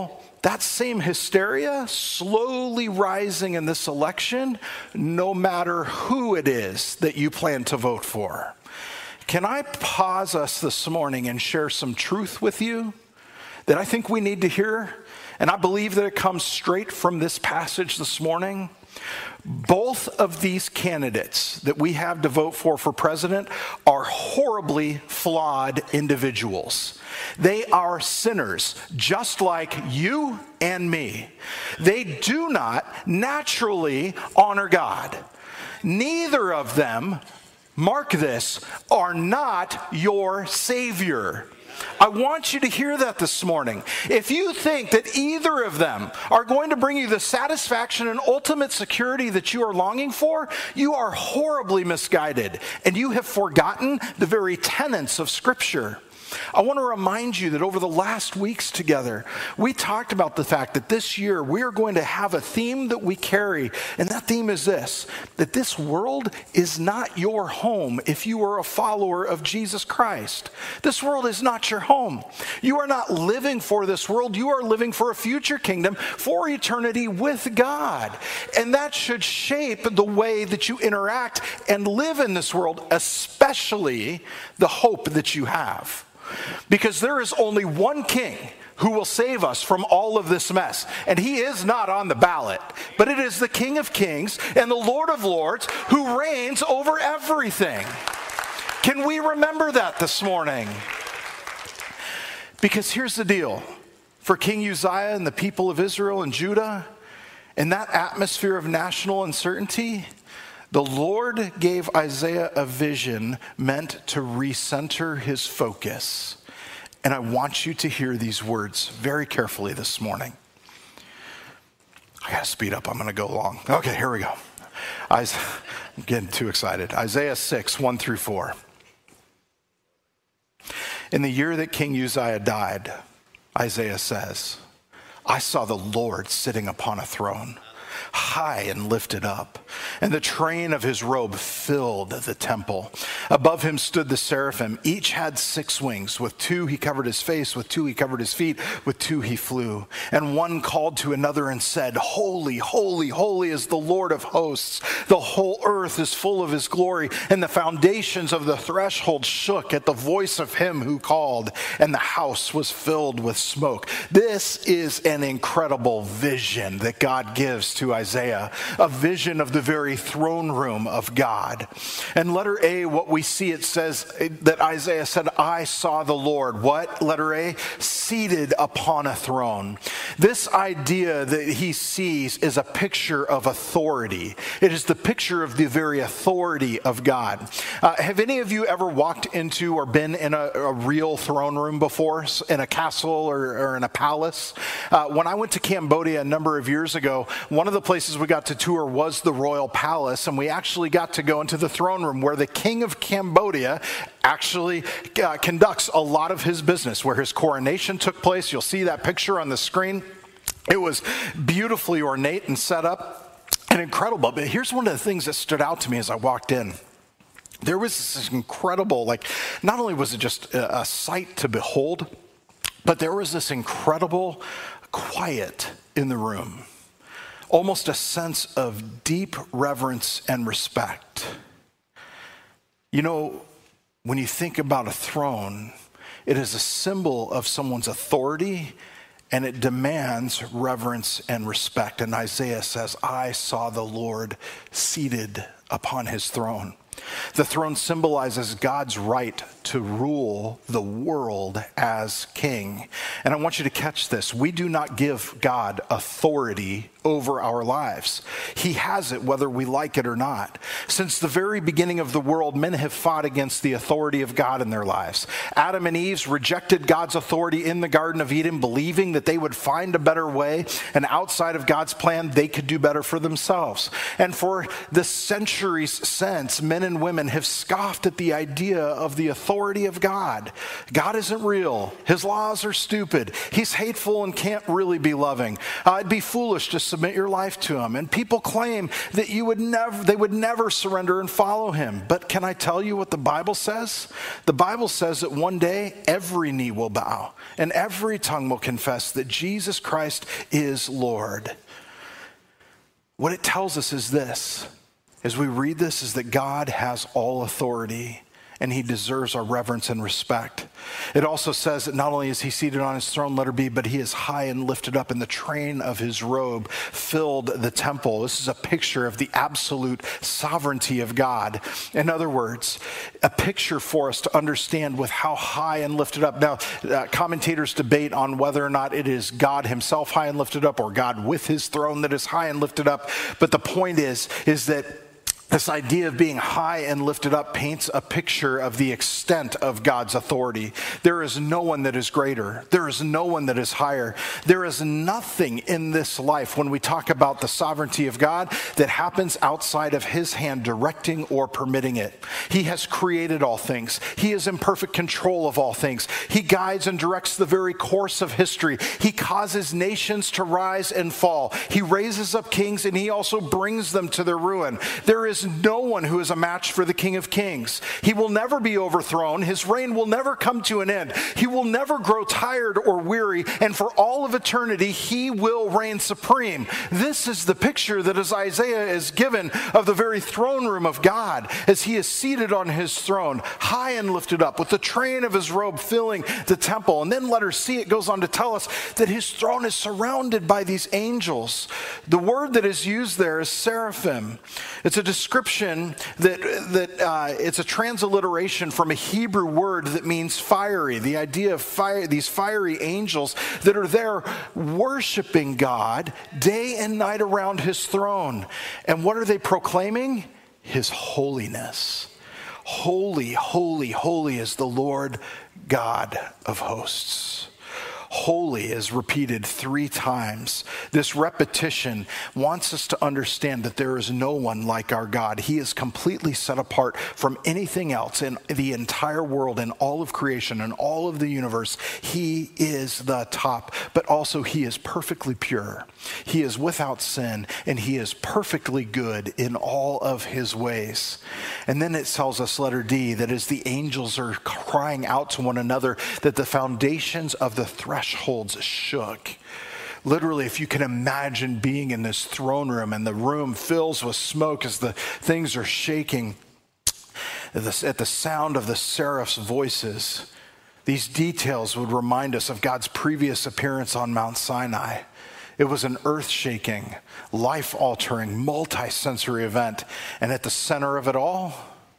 that same hysteria slowly rising in this election, no matter who it is that you plan to vote for. Can I pause us this morning and share some truth with you that I think we need to hear? And I believe that it comes straight from this passage this morning. Both of these candidates that we have to vote for president are horribly flawed individuals. They are sinners, just like you and me. They do not naturally honor God. Neither of them, mark this, are not your Savior. I want you to hear that this morning. If you think that either of them are going to bring you the satisfaction and ultimate security that you are longing for, you are horribly misguided, and you have forgotten the very tenets of Scripture. I want to remind you that over the last weeks together, we talked about the fact that this year we are going to have a theme that we carry, and that theme is this, that this world is not your home if you are a follower of Jesus Christ. This world is not your home. You are not living for this world. You are living for a future kingdom, for eternity with God. And that should shape the way that you interact and live in this world, especially the hope that you have. Because there is only one king who will save us from all of this mess. And he is not on the ballot, but it is the King of Kings and the Lord of Lords who reigns over everything. Can we remember that this morning? Because here's the deal. For King Uzziah and the people of Israel and Judah, in that atmosphere of national uncertainty, the Lord gave Isaiah a vision meant to recenter his focus. And I want you to hear these words very carefully this morning. I got to speed up. I'm going to go long. Okay, here we go. I'm getting too excited. Isaiah 6, 1 through 4. In the year that King Uzziah died, Isaiah says, I saw the Lord sitting upon a throne, high and lifted up, and the train of his robe filled the temple. Above him stood the seraphim. Each had 6 wings. With 2 he covered his face, with 2 he covered his feet, with 2 he flew. And one called to another and said, Holy, holy, holy is the Lord of hosts. The whole earth is full of his glory. And the foundations of the threshold shook at the voice of him who called, and the house was filled with smoke. This is an incredible vision that God gives to Isaiah, a vision of the very throne room of God. And letter A, what we see, it says that Isaiah said, I saw the Lord. What? Letter A, seated upon a throne. This idea that he sees is a picture of authority. It is the picture of the very authority of God. Have any of you ever walked into or been in a real throne room before, in a castle or in a palace? When I went to Cambodia a number of years ago, one of the places we got to tour was the Royal Palace, and we actually got to go into the throne room where the King of Cambodia actually conducts a lot of his business, where his coronation took place. You'll see that picture on the screen. It was beautifully ornate and set up and incredible. But here's one of the things that stood out to me as I walked in. There was this incredible, not only was it just a sight to behold, but there was this incredible quiet in the room. Almost a sense of deep reverence and respect. You know, when you think about a throne, it is a symbol of someone's authority, and it demands reverence and respect. And Isaiah says, I saw the Lord seated upon his throne. The throne symbolizes God's right to rule the world as king. And I want you to catch this. We do not give God authority over our lives. He has it whether we like it or not. Since the very beginning of the world, men have fought against the authority of God in their lives. Adam and Eve rejected God's authority in the Garden of Eden, believing that they would find a better way, and outside of God's plan, they could do better for themselves. And for the centuries since, men and and women have scoffed at the idea of the authority of God. God isn't real. His laws are stupid. He's hateful and can't really be loving. It'd be foolish to submit your life to him. And people claim that they would never surrender and follow him. But can I tell you what the Bible says? The Bible says that one day every knee will bow and every tongue will confess that Jesus Christ is Lord. What it tells us is this, as we read this, is that God has all authority and he deserves our reverence and respect. It also says that not only is he seated on his throne, letter B, but he is high and lifted up, and the train of his robe filled the temple. This is a picture of the absolute sovereignty of God. In other words, a picture for us to understand with how high and lifted up. Now, commentators debate on whether or not it is God himself high and lifted up or God with his throne that is high and lifted up. But the point is that this idea of being high and lifted up paints a picture of the extent of God's authority. There is no one that is greater. There is no one that is higher. There is nothing in this life, when we talk about the sovereignty of God, that happens outside of his hand directing or permitting it. He has created all things. He is in perfect control of all things. He guides and directs the very course of history. He causes nations to rise and fall. He raises up kings and he also brings them to their ruin. There is no one who is a match for the King of Kings. He will never be overthrown. His reign will never come to an end. He will never grow tired or weary, and for all of eternity, he will reign supreme. This is the picture that Isaiah is given of the very throne room of God, as he is seated on his throne, high and lifted up, with the train of his robe filling the temple. And then letter C, it goes on to tell us that his throne is surrounded by these angels. The word that is used there is seraphim. It's a description that it's a transliteration from a Hebrew word that means fiery. The idea of fire, these fiery angels that are there worshiping God day and night around his throne. And what are they proclaiming? His holiness. Holy, holy, holy is the Lord God of hosts. Holy is repeated 3 times. This repetition wants us to understand that there is no one like our God. He is completely set apart from anything else in the entire world and all of creation and all of the universe. He is the top, but also he is perfectly pure. He is without sin, and he is perfectly good in all of his ways. And then it tells us, letter D, that as the angels are crying out to one another, that the foundations of the thresholds shook. Literally, if you can imagine being in this throne room and the room fills with smoke as the things are shaking at the sound of the seraphs' voices, these details would remind us of God's previous appearance on Mount Sinai. It was an earth-shaking, life-altering, multi-sensory event. And at the center of it all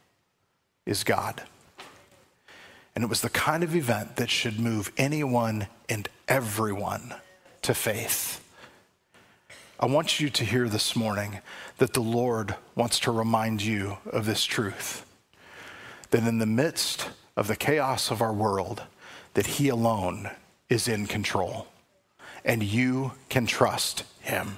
is God. And it was the kind of event that should move anyone and everyone to faith. I want you to hear this morning that the Lord wants to remind you of this truth. That in the midst of the chaos of our world, that he alone is in control. And you can trust him.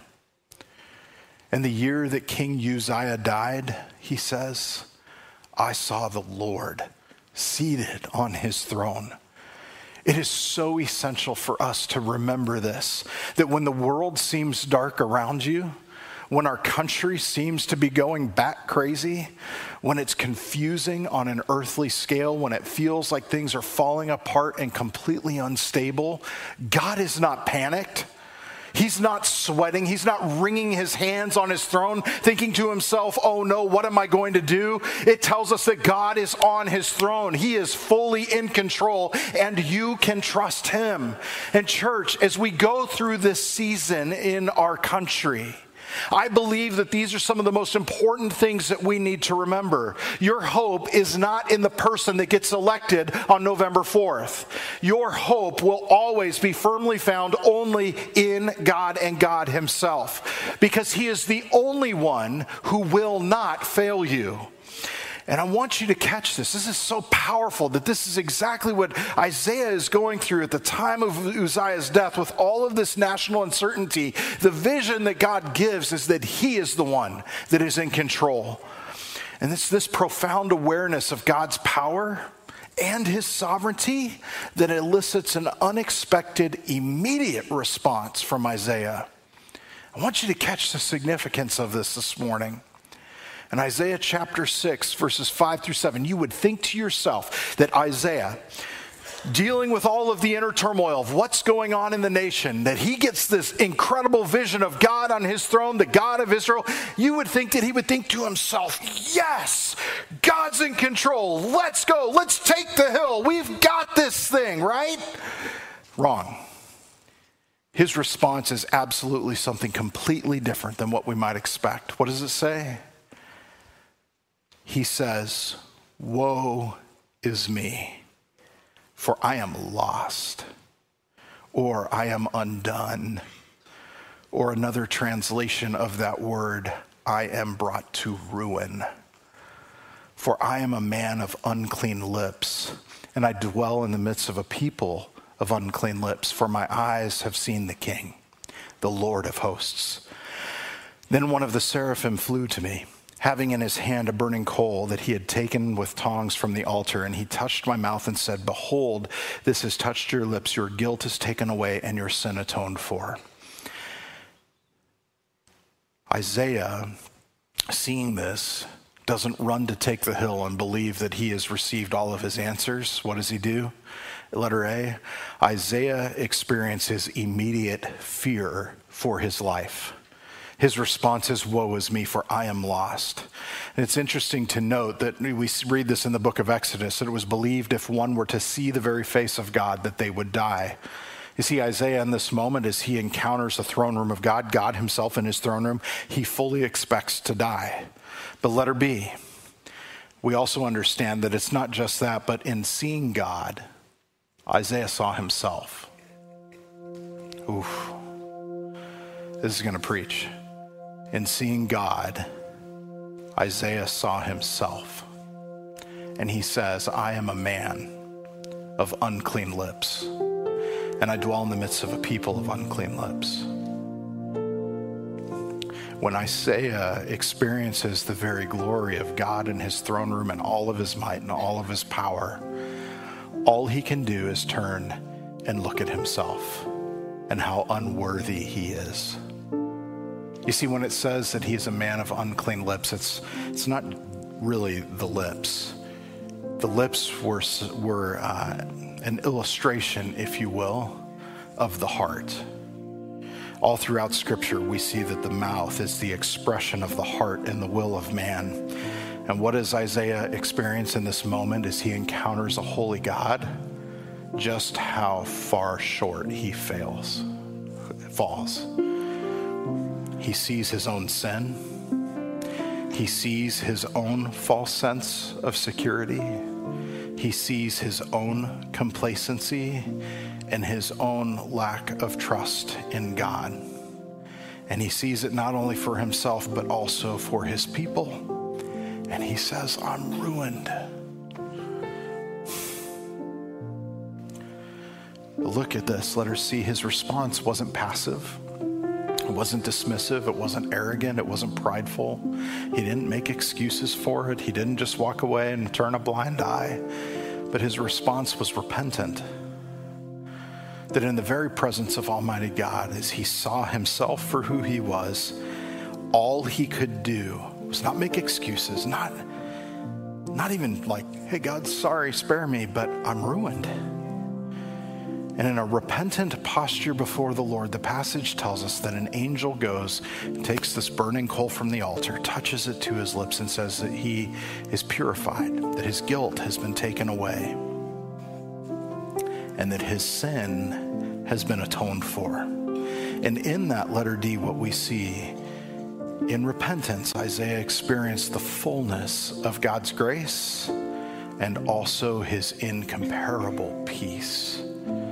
In the year that King Uzziah died, he says, I saw the Lord seated on his throne. It is so essential for us to remember this, that when the world seems dark around you, when our country seems to be going bat crazy, when it's confusing on an earthly scale, when it feels like things are falling apart and completely unstable, God is not panicked. He's not sweating. He's not wringing his hands on his throne, thinking to himself, oh no, what am I going to do? It tells us that God is on his throne. He is fully in control, and you can trust him. And church, as we go through this season in our country, I believe that these are some of the most important things that we need to remember. Your hope is not in the person that gets elected on November 4th. Your hope will always be firmly found only in God and God himself, because he is the only one who will not fail you. And I want you to catch this. This is so powerful that this is exactly what Isaiah is going through at the time of Uzziah's death with all of this national uncertainty. The vision that God gives is that he is the one that is in control. And it's this profound awareness of God's power and his sovereignty that elicits an unexpected, immediate response from Isaiah. I want you to catch the significance of this morning. In Isaiah chapter 6, verses 5 through 7, you would think to yourself that Isaiah, dealing with all of the inner turmoil of what's going on in the nation, that he gets this incredible vision of God on his throne, the God of Israel. You would think that he would think to himself, yes, God's in control. Let's go. Let's take the hill. We've got this thing, right? Wrong. His response is absolutely something completely different than what we might expect. What does it say? He says, woe is me, for I am lost, or I am undone, or another translation of that word, I am brought to ruin. For I am a man of unclean lips, and I dwell in the midst of a people of unclean lips, for my eyes have seen the King, the Lord of hosts. Then one of the seraphim flew to me, having in his hand a burning coal that he had taken with tongs from the altar, and he touched my mouth and said, behold, this has touched your lips, your guilt is taken away, and your sin atoned for. Isaiah, seeing this, doesn't run to take the hill and believe that he has received all of his answers. What does he do? Letter A, Isaiah experiences immediate fear for his life. His response is, woe is me, for I am lost. And it's interesting to note that we read this in the book of Exodus, that it was believed if one were to see the very face of God, that they would die. You see, Isaiah in this moment, as he encounters the throne room of God, God himself in his throne room, he fully expects to die. But letter B, we also understand that it's not just that, but in seeing God, Isaiah saw himself. Oof. This is going to preach. In seeing God, Isaiah saw himself. And he says, I am a man of unclean lips, and I dwell in the midst of a people of unclean lips. When Isaiah experiences the very glory of God in his throne room and all of his might and all of his power, all he can do is turn and look at himself and how unworthy he is. You see, when it says that he's a man of unclean lips, it's not really the lips. The lips were an illustration, if you will, of the heart. All throughout Scripture, we see that the mouth is the expression of the heart and the will of man. And what does Isaiah experience in this moment as he encounters a holy God? Just how far short he falls. He sees his own sin. He sees his own false sense of security. He sees his own complacency and his own lack of trust in God. And he sees it not only for himself, but also for his people. And he says, I'm ruined. But look at this. Let her see his response wasn't passive. It wasn't dismissive. It wasn't arrogant. It wasn't prideful. He didn't make excuses for it. He didn't just walk away and turn a blind eye. But his response was repentant. That in the very presence of Almighty God, as he saw himself for who he was, all he could do was not make excuses, not even like, hey, God, sorry, spare me, but I'm ruined. And in a repentant posture before the Lord, the passage tells us that an angel goes, takes this burning coal from the altar, touches it to his lips, and says that he is purified, that his guilt has been taken away, and that his sin has been atoned for. And in that letter D, what we see, in repentance, Isaiah experienced the fullness of God's grace and also his incomparable peace.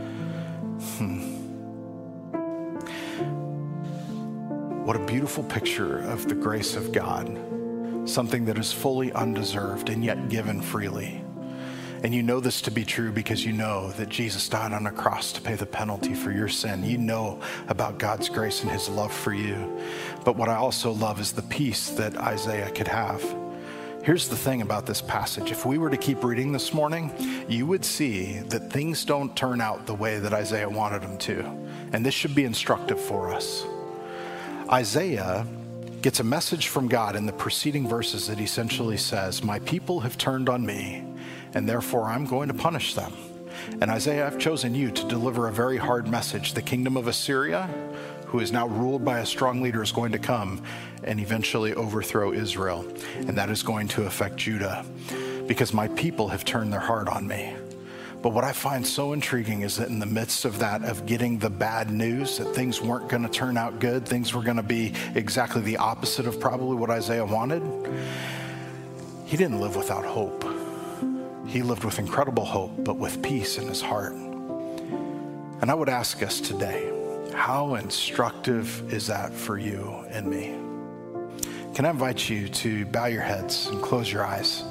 What a beautiful picture of the grace of God, something that is fully undeserved and yet given freely. And you know this to be true because you know that Jesus died on a cross to pay the penalty for your sin. You know about God's grace and his love for you. But what I also love is the peace that Isaiah could have. Here's the thing about this passage. If we were to keep reading this morning, you would see that things don't turn out the way that Isaiah wanted them to. And this should be instructive for us. Isaiah gets a message from God in the preceding verses that essentially says, my people have turned on me, and therefore I'm going to punish them. And Isaiah, I've chosen you to deliver a very hard message. The kingdom of Assyria, who is now ruled by a strong leader, is going to come and eventually overthrow Israel. And that is going to affect Judah because my people have turned their heart on me. But what I find so intriguing is that in the midst of that, of getting the bad news that things weren't going to turn out good, things were going to be exactly the opposite of probably what Isaiah wanted, he didn't live without hope. He lived with incredible hope, but with peace in his heart. And I would ask us today, how instructive is that for you and me? Can I invite you to bow your heads and close your eyes?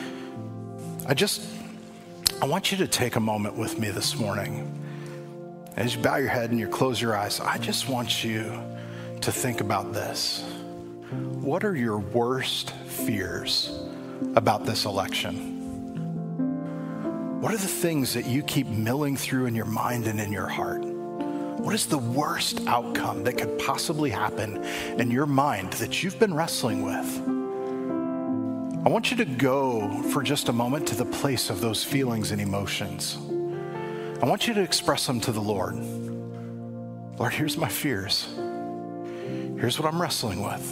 I want you to take a moment with me this morning. As you bow your head and you close your eyes, I just want you to think about this. What are your worst fears about this election? What are the things that you keep milling through in your mind and in your heart? What is the worst outcome that could possibly happen in your mind that you've been wrestling with? I want you to go for just a moment to the place of those feelings and emotions. I want you to express them to the Lord. Lord, here's my fears. Here's what I'm wrestling with.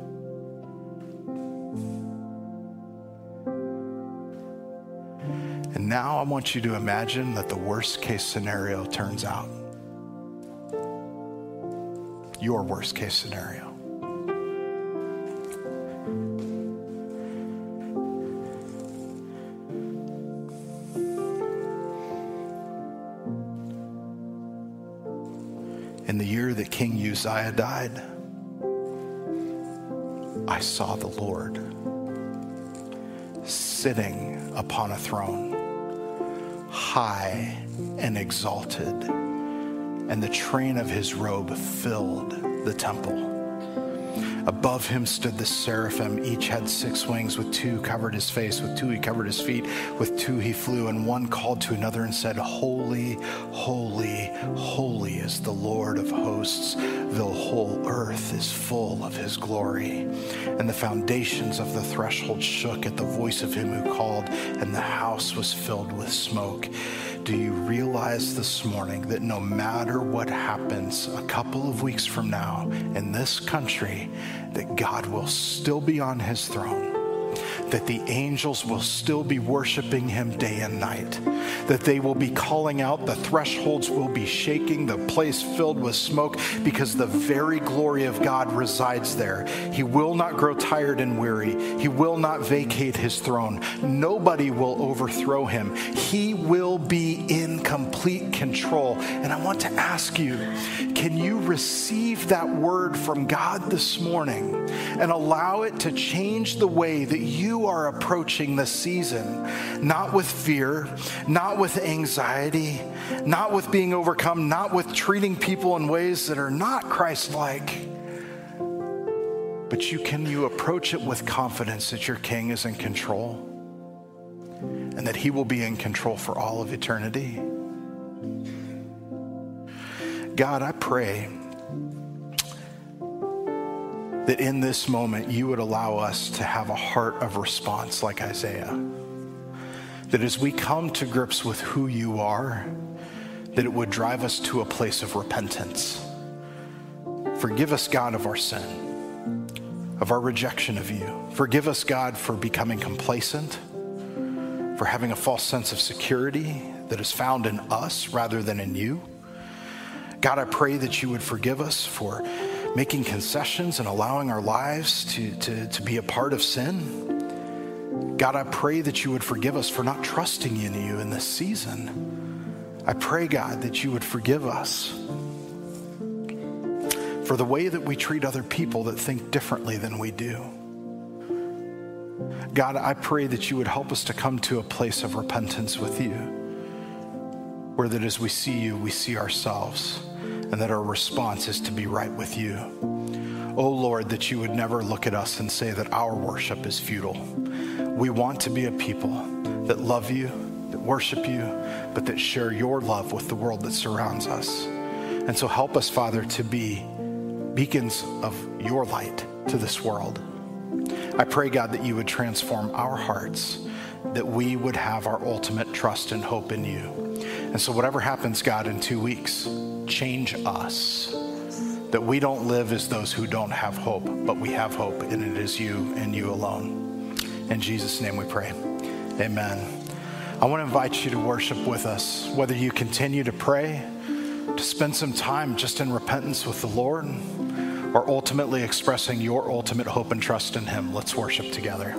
And now I want you to imagine that the worst case scenario turns out. Your worst case scenario. In the year that King Uzziah died, I saw the Lord sitting upon a throne, high and exalted, and the train of his robe filled the temple. Above him stood the seraphim. Each had 6 wings. With 2 covered his face, with 2 he covered his feet, with 2 he flew, and one called to another and said, Holy, holy, holy is the Lord of hosts. The whole earth is full of his glory. And the foundations of the threshold shook at the voice of him who called, and the house was filled with smoke. Do you realize this morning that no matter what happens a couple of weeks from now in this country, that God will still be on his throne, that the angels will still be worshiping him day and night, that they will be calling out, the thresholds will be shaking, the place filled with smoke, because the very glory of God resides there. He will not grow tired and weary. He will not vacate his throne. Nobody will overthrow him. He will be in complete control. And I want to ask you, can you receive that word from God this morning and allow it to change the way that you are approaching the season? Not with fear, not with anxiety, not with being overcome, not with treating people in ways that are not Christ-like. But can you approach it with confidence that your King is in control and that he will be in control for all of eternity? God, I pray that in this moment you would allow us to have a heart of response like Isaiah. That as we come to grips with who you are, that it would drive us to a place of repentance. Forgive us, God, of our sin, of our rejection of you. Forgive us, God, for becoming complacent, for having a false sense of security that is found in us rather than in you. God, I pray that you would forgive us for making concessions and allowing our lives to be a part of sin. God, I pray that you would forgive us for not trusting in you in this season. I pray, God, that you would forgive us for the way that we treat other people that think differently than we do. God, I pray that you would help us to come to a place of repentance with you, where that as we see you, we see ourselves, and that our response is to be right with you. Oh Lord, that you would never look at us and say that our worship is futile, We want to be a people that love you, that worship you, but that share your love with the world that surrounds us. And so help us, Father, to be beacons of your light to this world. I pray, God, that you would transform our hearts, that we would have our ultimate trust and hope in you. And so whatever happens, God, in 2 weeks, change us, that we don't live as those who don't have hope, but we have hope, and it is you and you alone. In Jesus' name we pray. Amen. I want to invite you to worship with us, whether you continue to pray, to spend some time just in repentance with the Lord, or ultimately expressing your ultimate hope and trust in him. Let's worship together.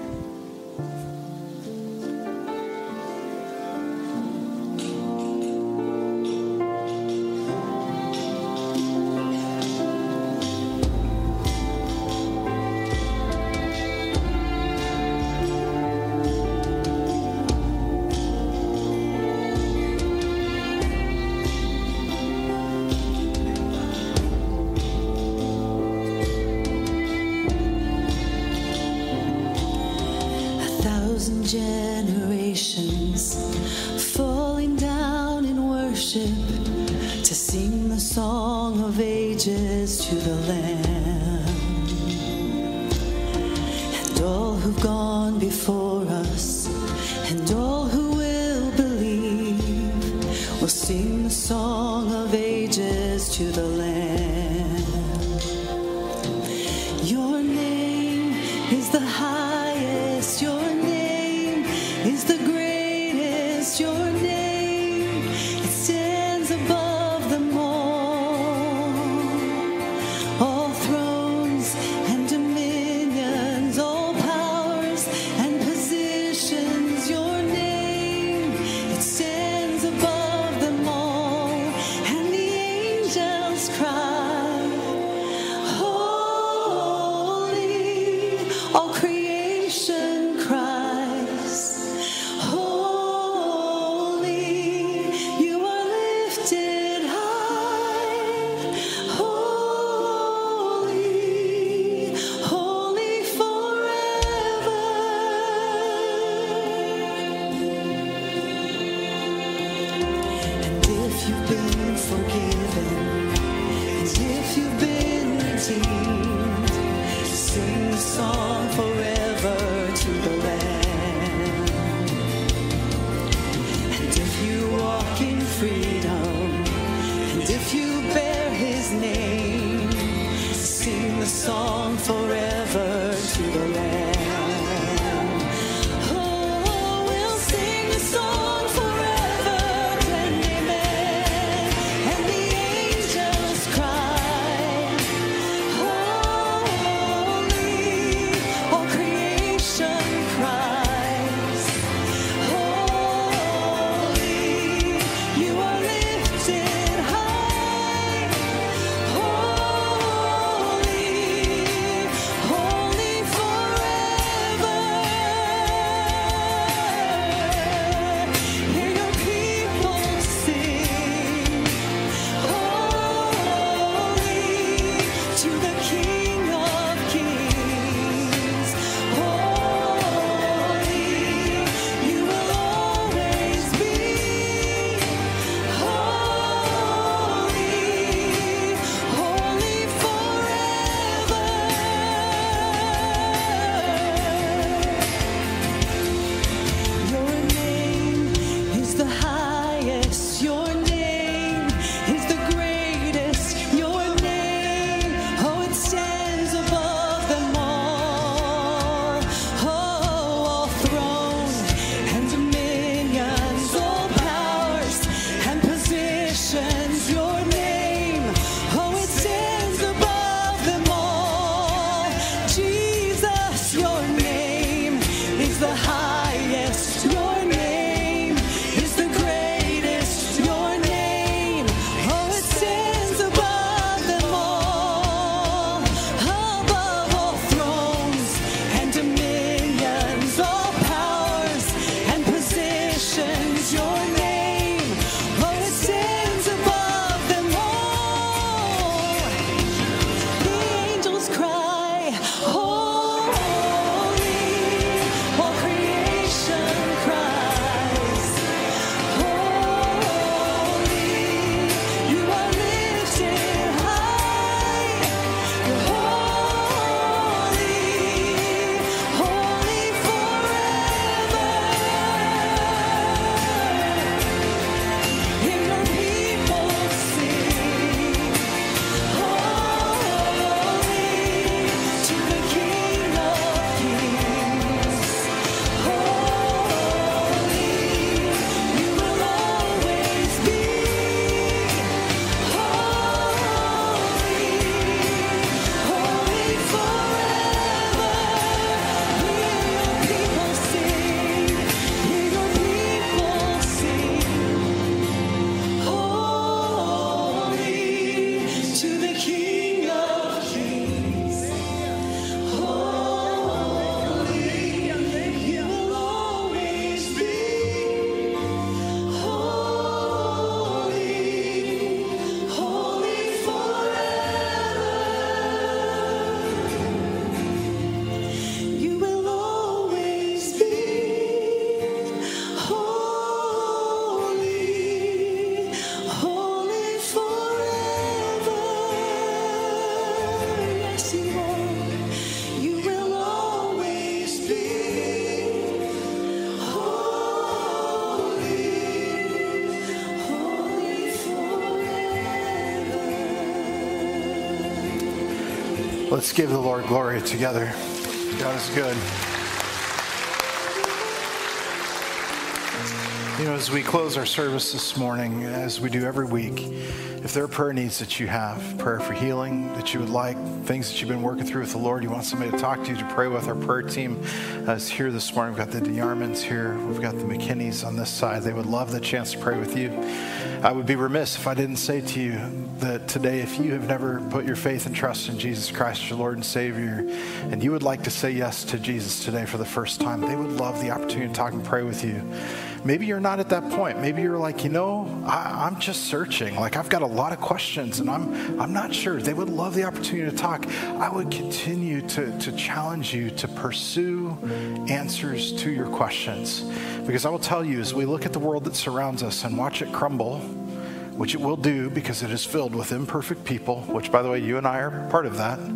1,000 generations falling down in worship to sing the song of ages to the Lamb. And all who've gone before us and all who will believe will sing the song of ages to the Lamb. Your name is the highest, your name is the greatest, your name, it stands above them all thrones and dominions, all powers and positions, your name, it stands above them all, and the angels cry, holy, all creation cries, holy, Let's give the Lord glory together. God is good. You know, as we close our service this morning, as we do every week, if there are prayer needs that you have, prayer for healing that you would like, things that you've been working through with the Lord, you want somebody to talk to you, to pray with, our prayer team is here this morning. We've got the DeYarmans here. We've got the McKinneys on this side. They would love the chance to pray with you. I would be remiss if I didn't say to you that today, if you have never put your faith and trust in Jesus Christ, your Lord and Savior, and you would like to say yes to Jesus today for the first time, they would love the opportunity to talk and pray with you. Maybe you're not at that point. Maybe you're like, I'm just searching. Like, I've got a lot of questions and I'm not sure. They would love the opportunity to talk. I would continue to challenge you to pursue answers to your questions. Because I will tell you, as we look at the world that surrounds us and watch it crumble, which it will do because it is filled with imperfect people, which, by the way, you and I are part of that.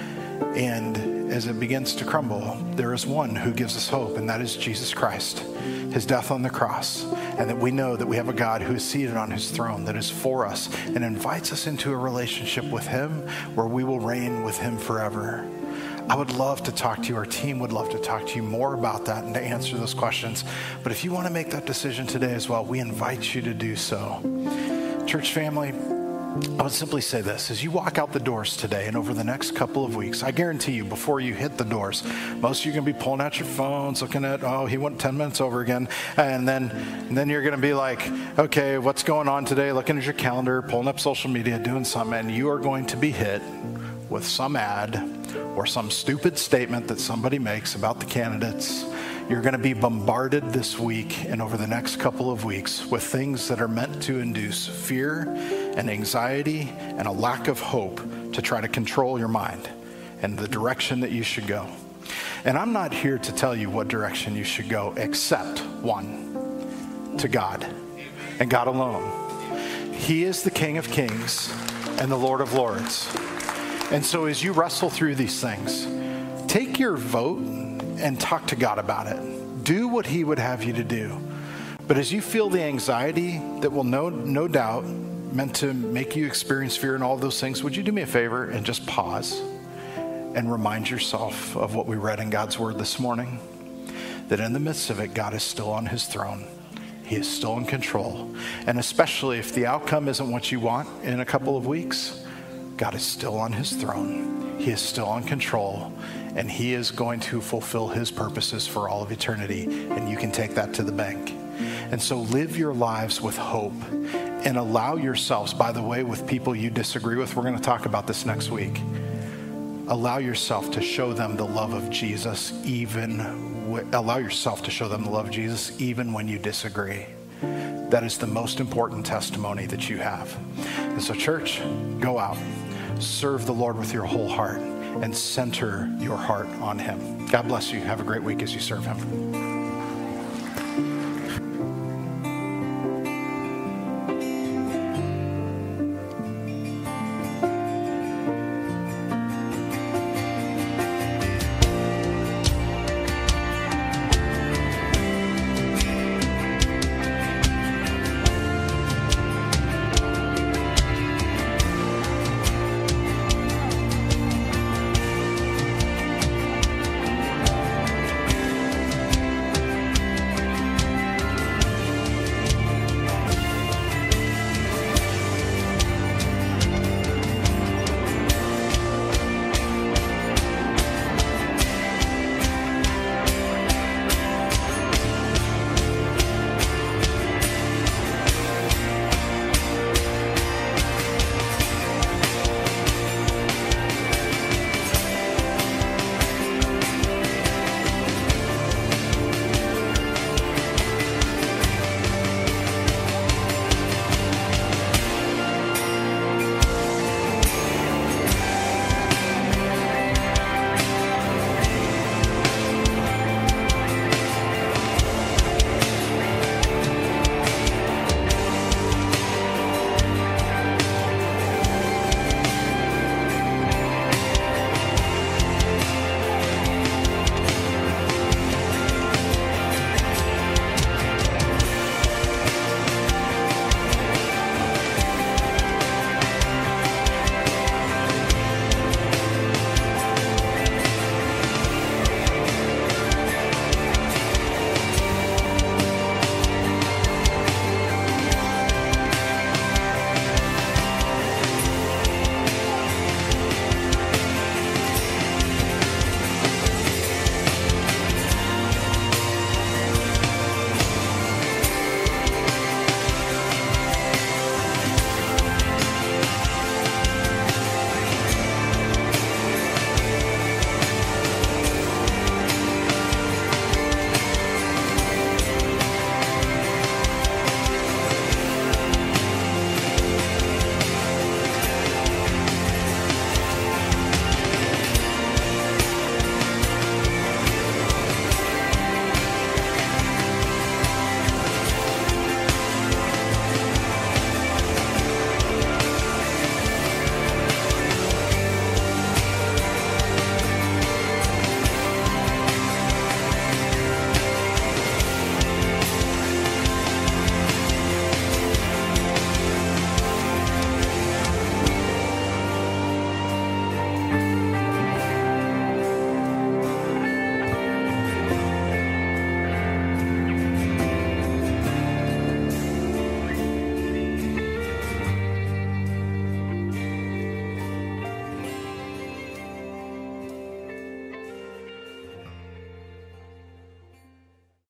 And as it begins to crumble, there is one who gives us hope, and that is Jesus Christ, his death on the cross, and that we know that we have a God who is seated on his throne that is for us and invites us into a relationship with him where we will reign with him forever. I would love to talk to you. Our team would love to talk to you more about that and to answer those questions. But if you want to make that decision today as well, we invite you to do so. Church family, I would simply say this. As you walk out the doors today and over the next couple of weeks, I guarantee you, before you hit the doors, most of you are going to be pulling out your phones, looking at, he went 10 minutes over again. And then you're going to be like, okay, what's going on today? Looking at your calendar, pulling up social media, doing something. And you are going to be hit with some ad or some stupid statement that somebody makes about the candidates. You're going to be bombarded this week and over the next couple of weeks with things that are meant to induce fear and anxiety and a lack of hope to try to control your mind and the direction that you should go. And I'm not here to tell you what direction you should go, except one, to God and God alone. He is the King of Kings and the Lord of Lords. And so as you wrestle through these things, take your vote and talk to God about it. Do what he would have you to do. But as you feel the anxiety that will no doubt meant to make you experience fear and all of those things, would you do me a favor and just pause and remind yourself of what we read in God's word this morning? That in the midst of it, God is still on his throne. He is still in control. And especially if the outcome isn't what you want in a couple of weeks, God is still on his throne. He is still in control. And he is going to fulfill his purposes for all of eternity. And you can take that to the bank. And so live your lives with hope and allow yourselves, by the way, with people you disagree with, we're going to talk about this next week. Allow yourself to show them the love of Jesus, even when you disagree. That is the most important testimony that you have. And so, church, go out, serve the Lord with your whole heart, and center your heart on him. God bless you. Have a great week as you serve him.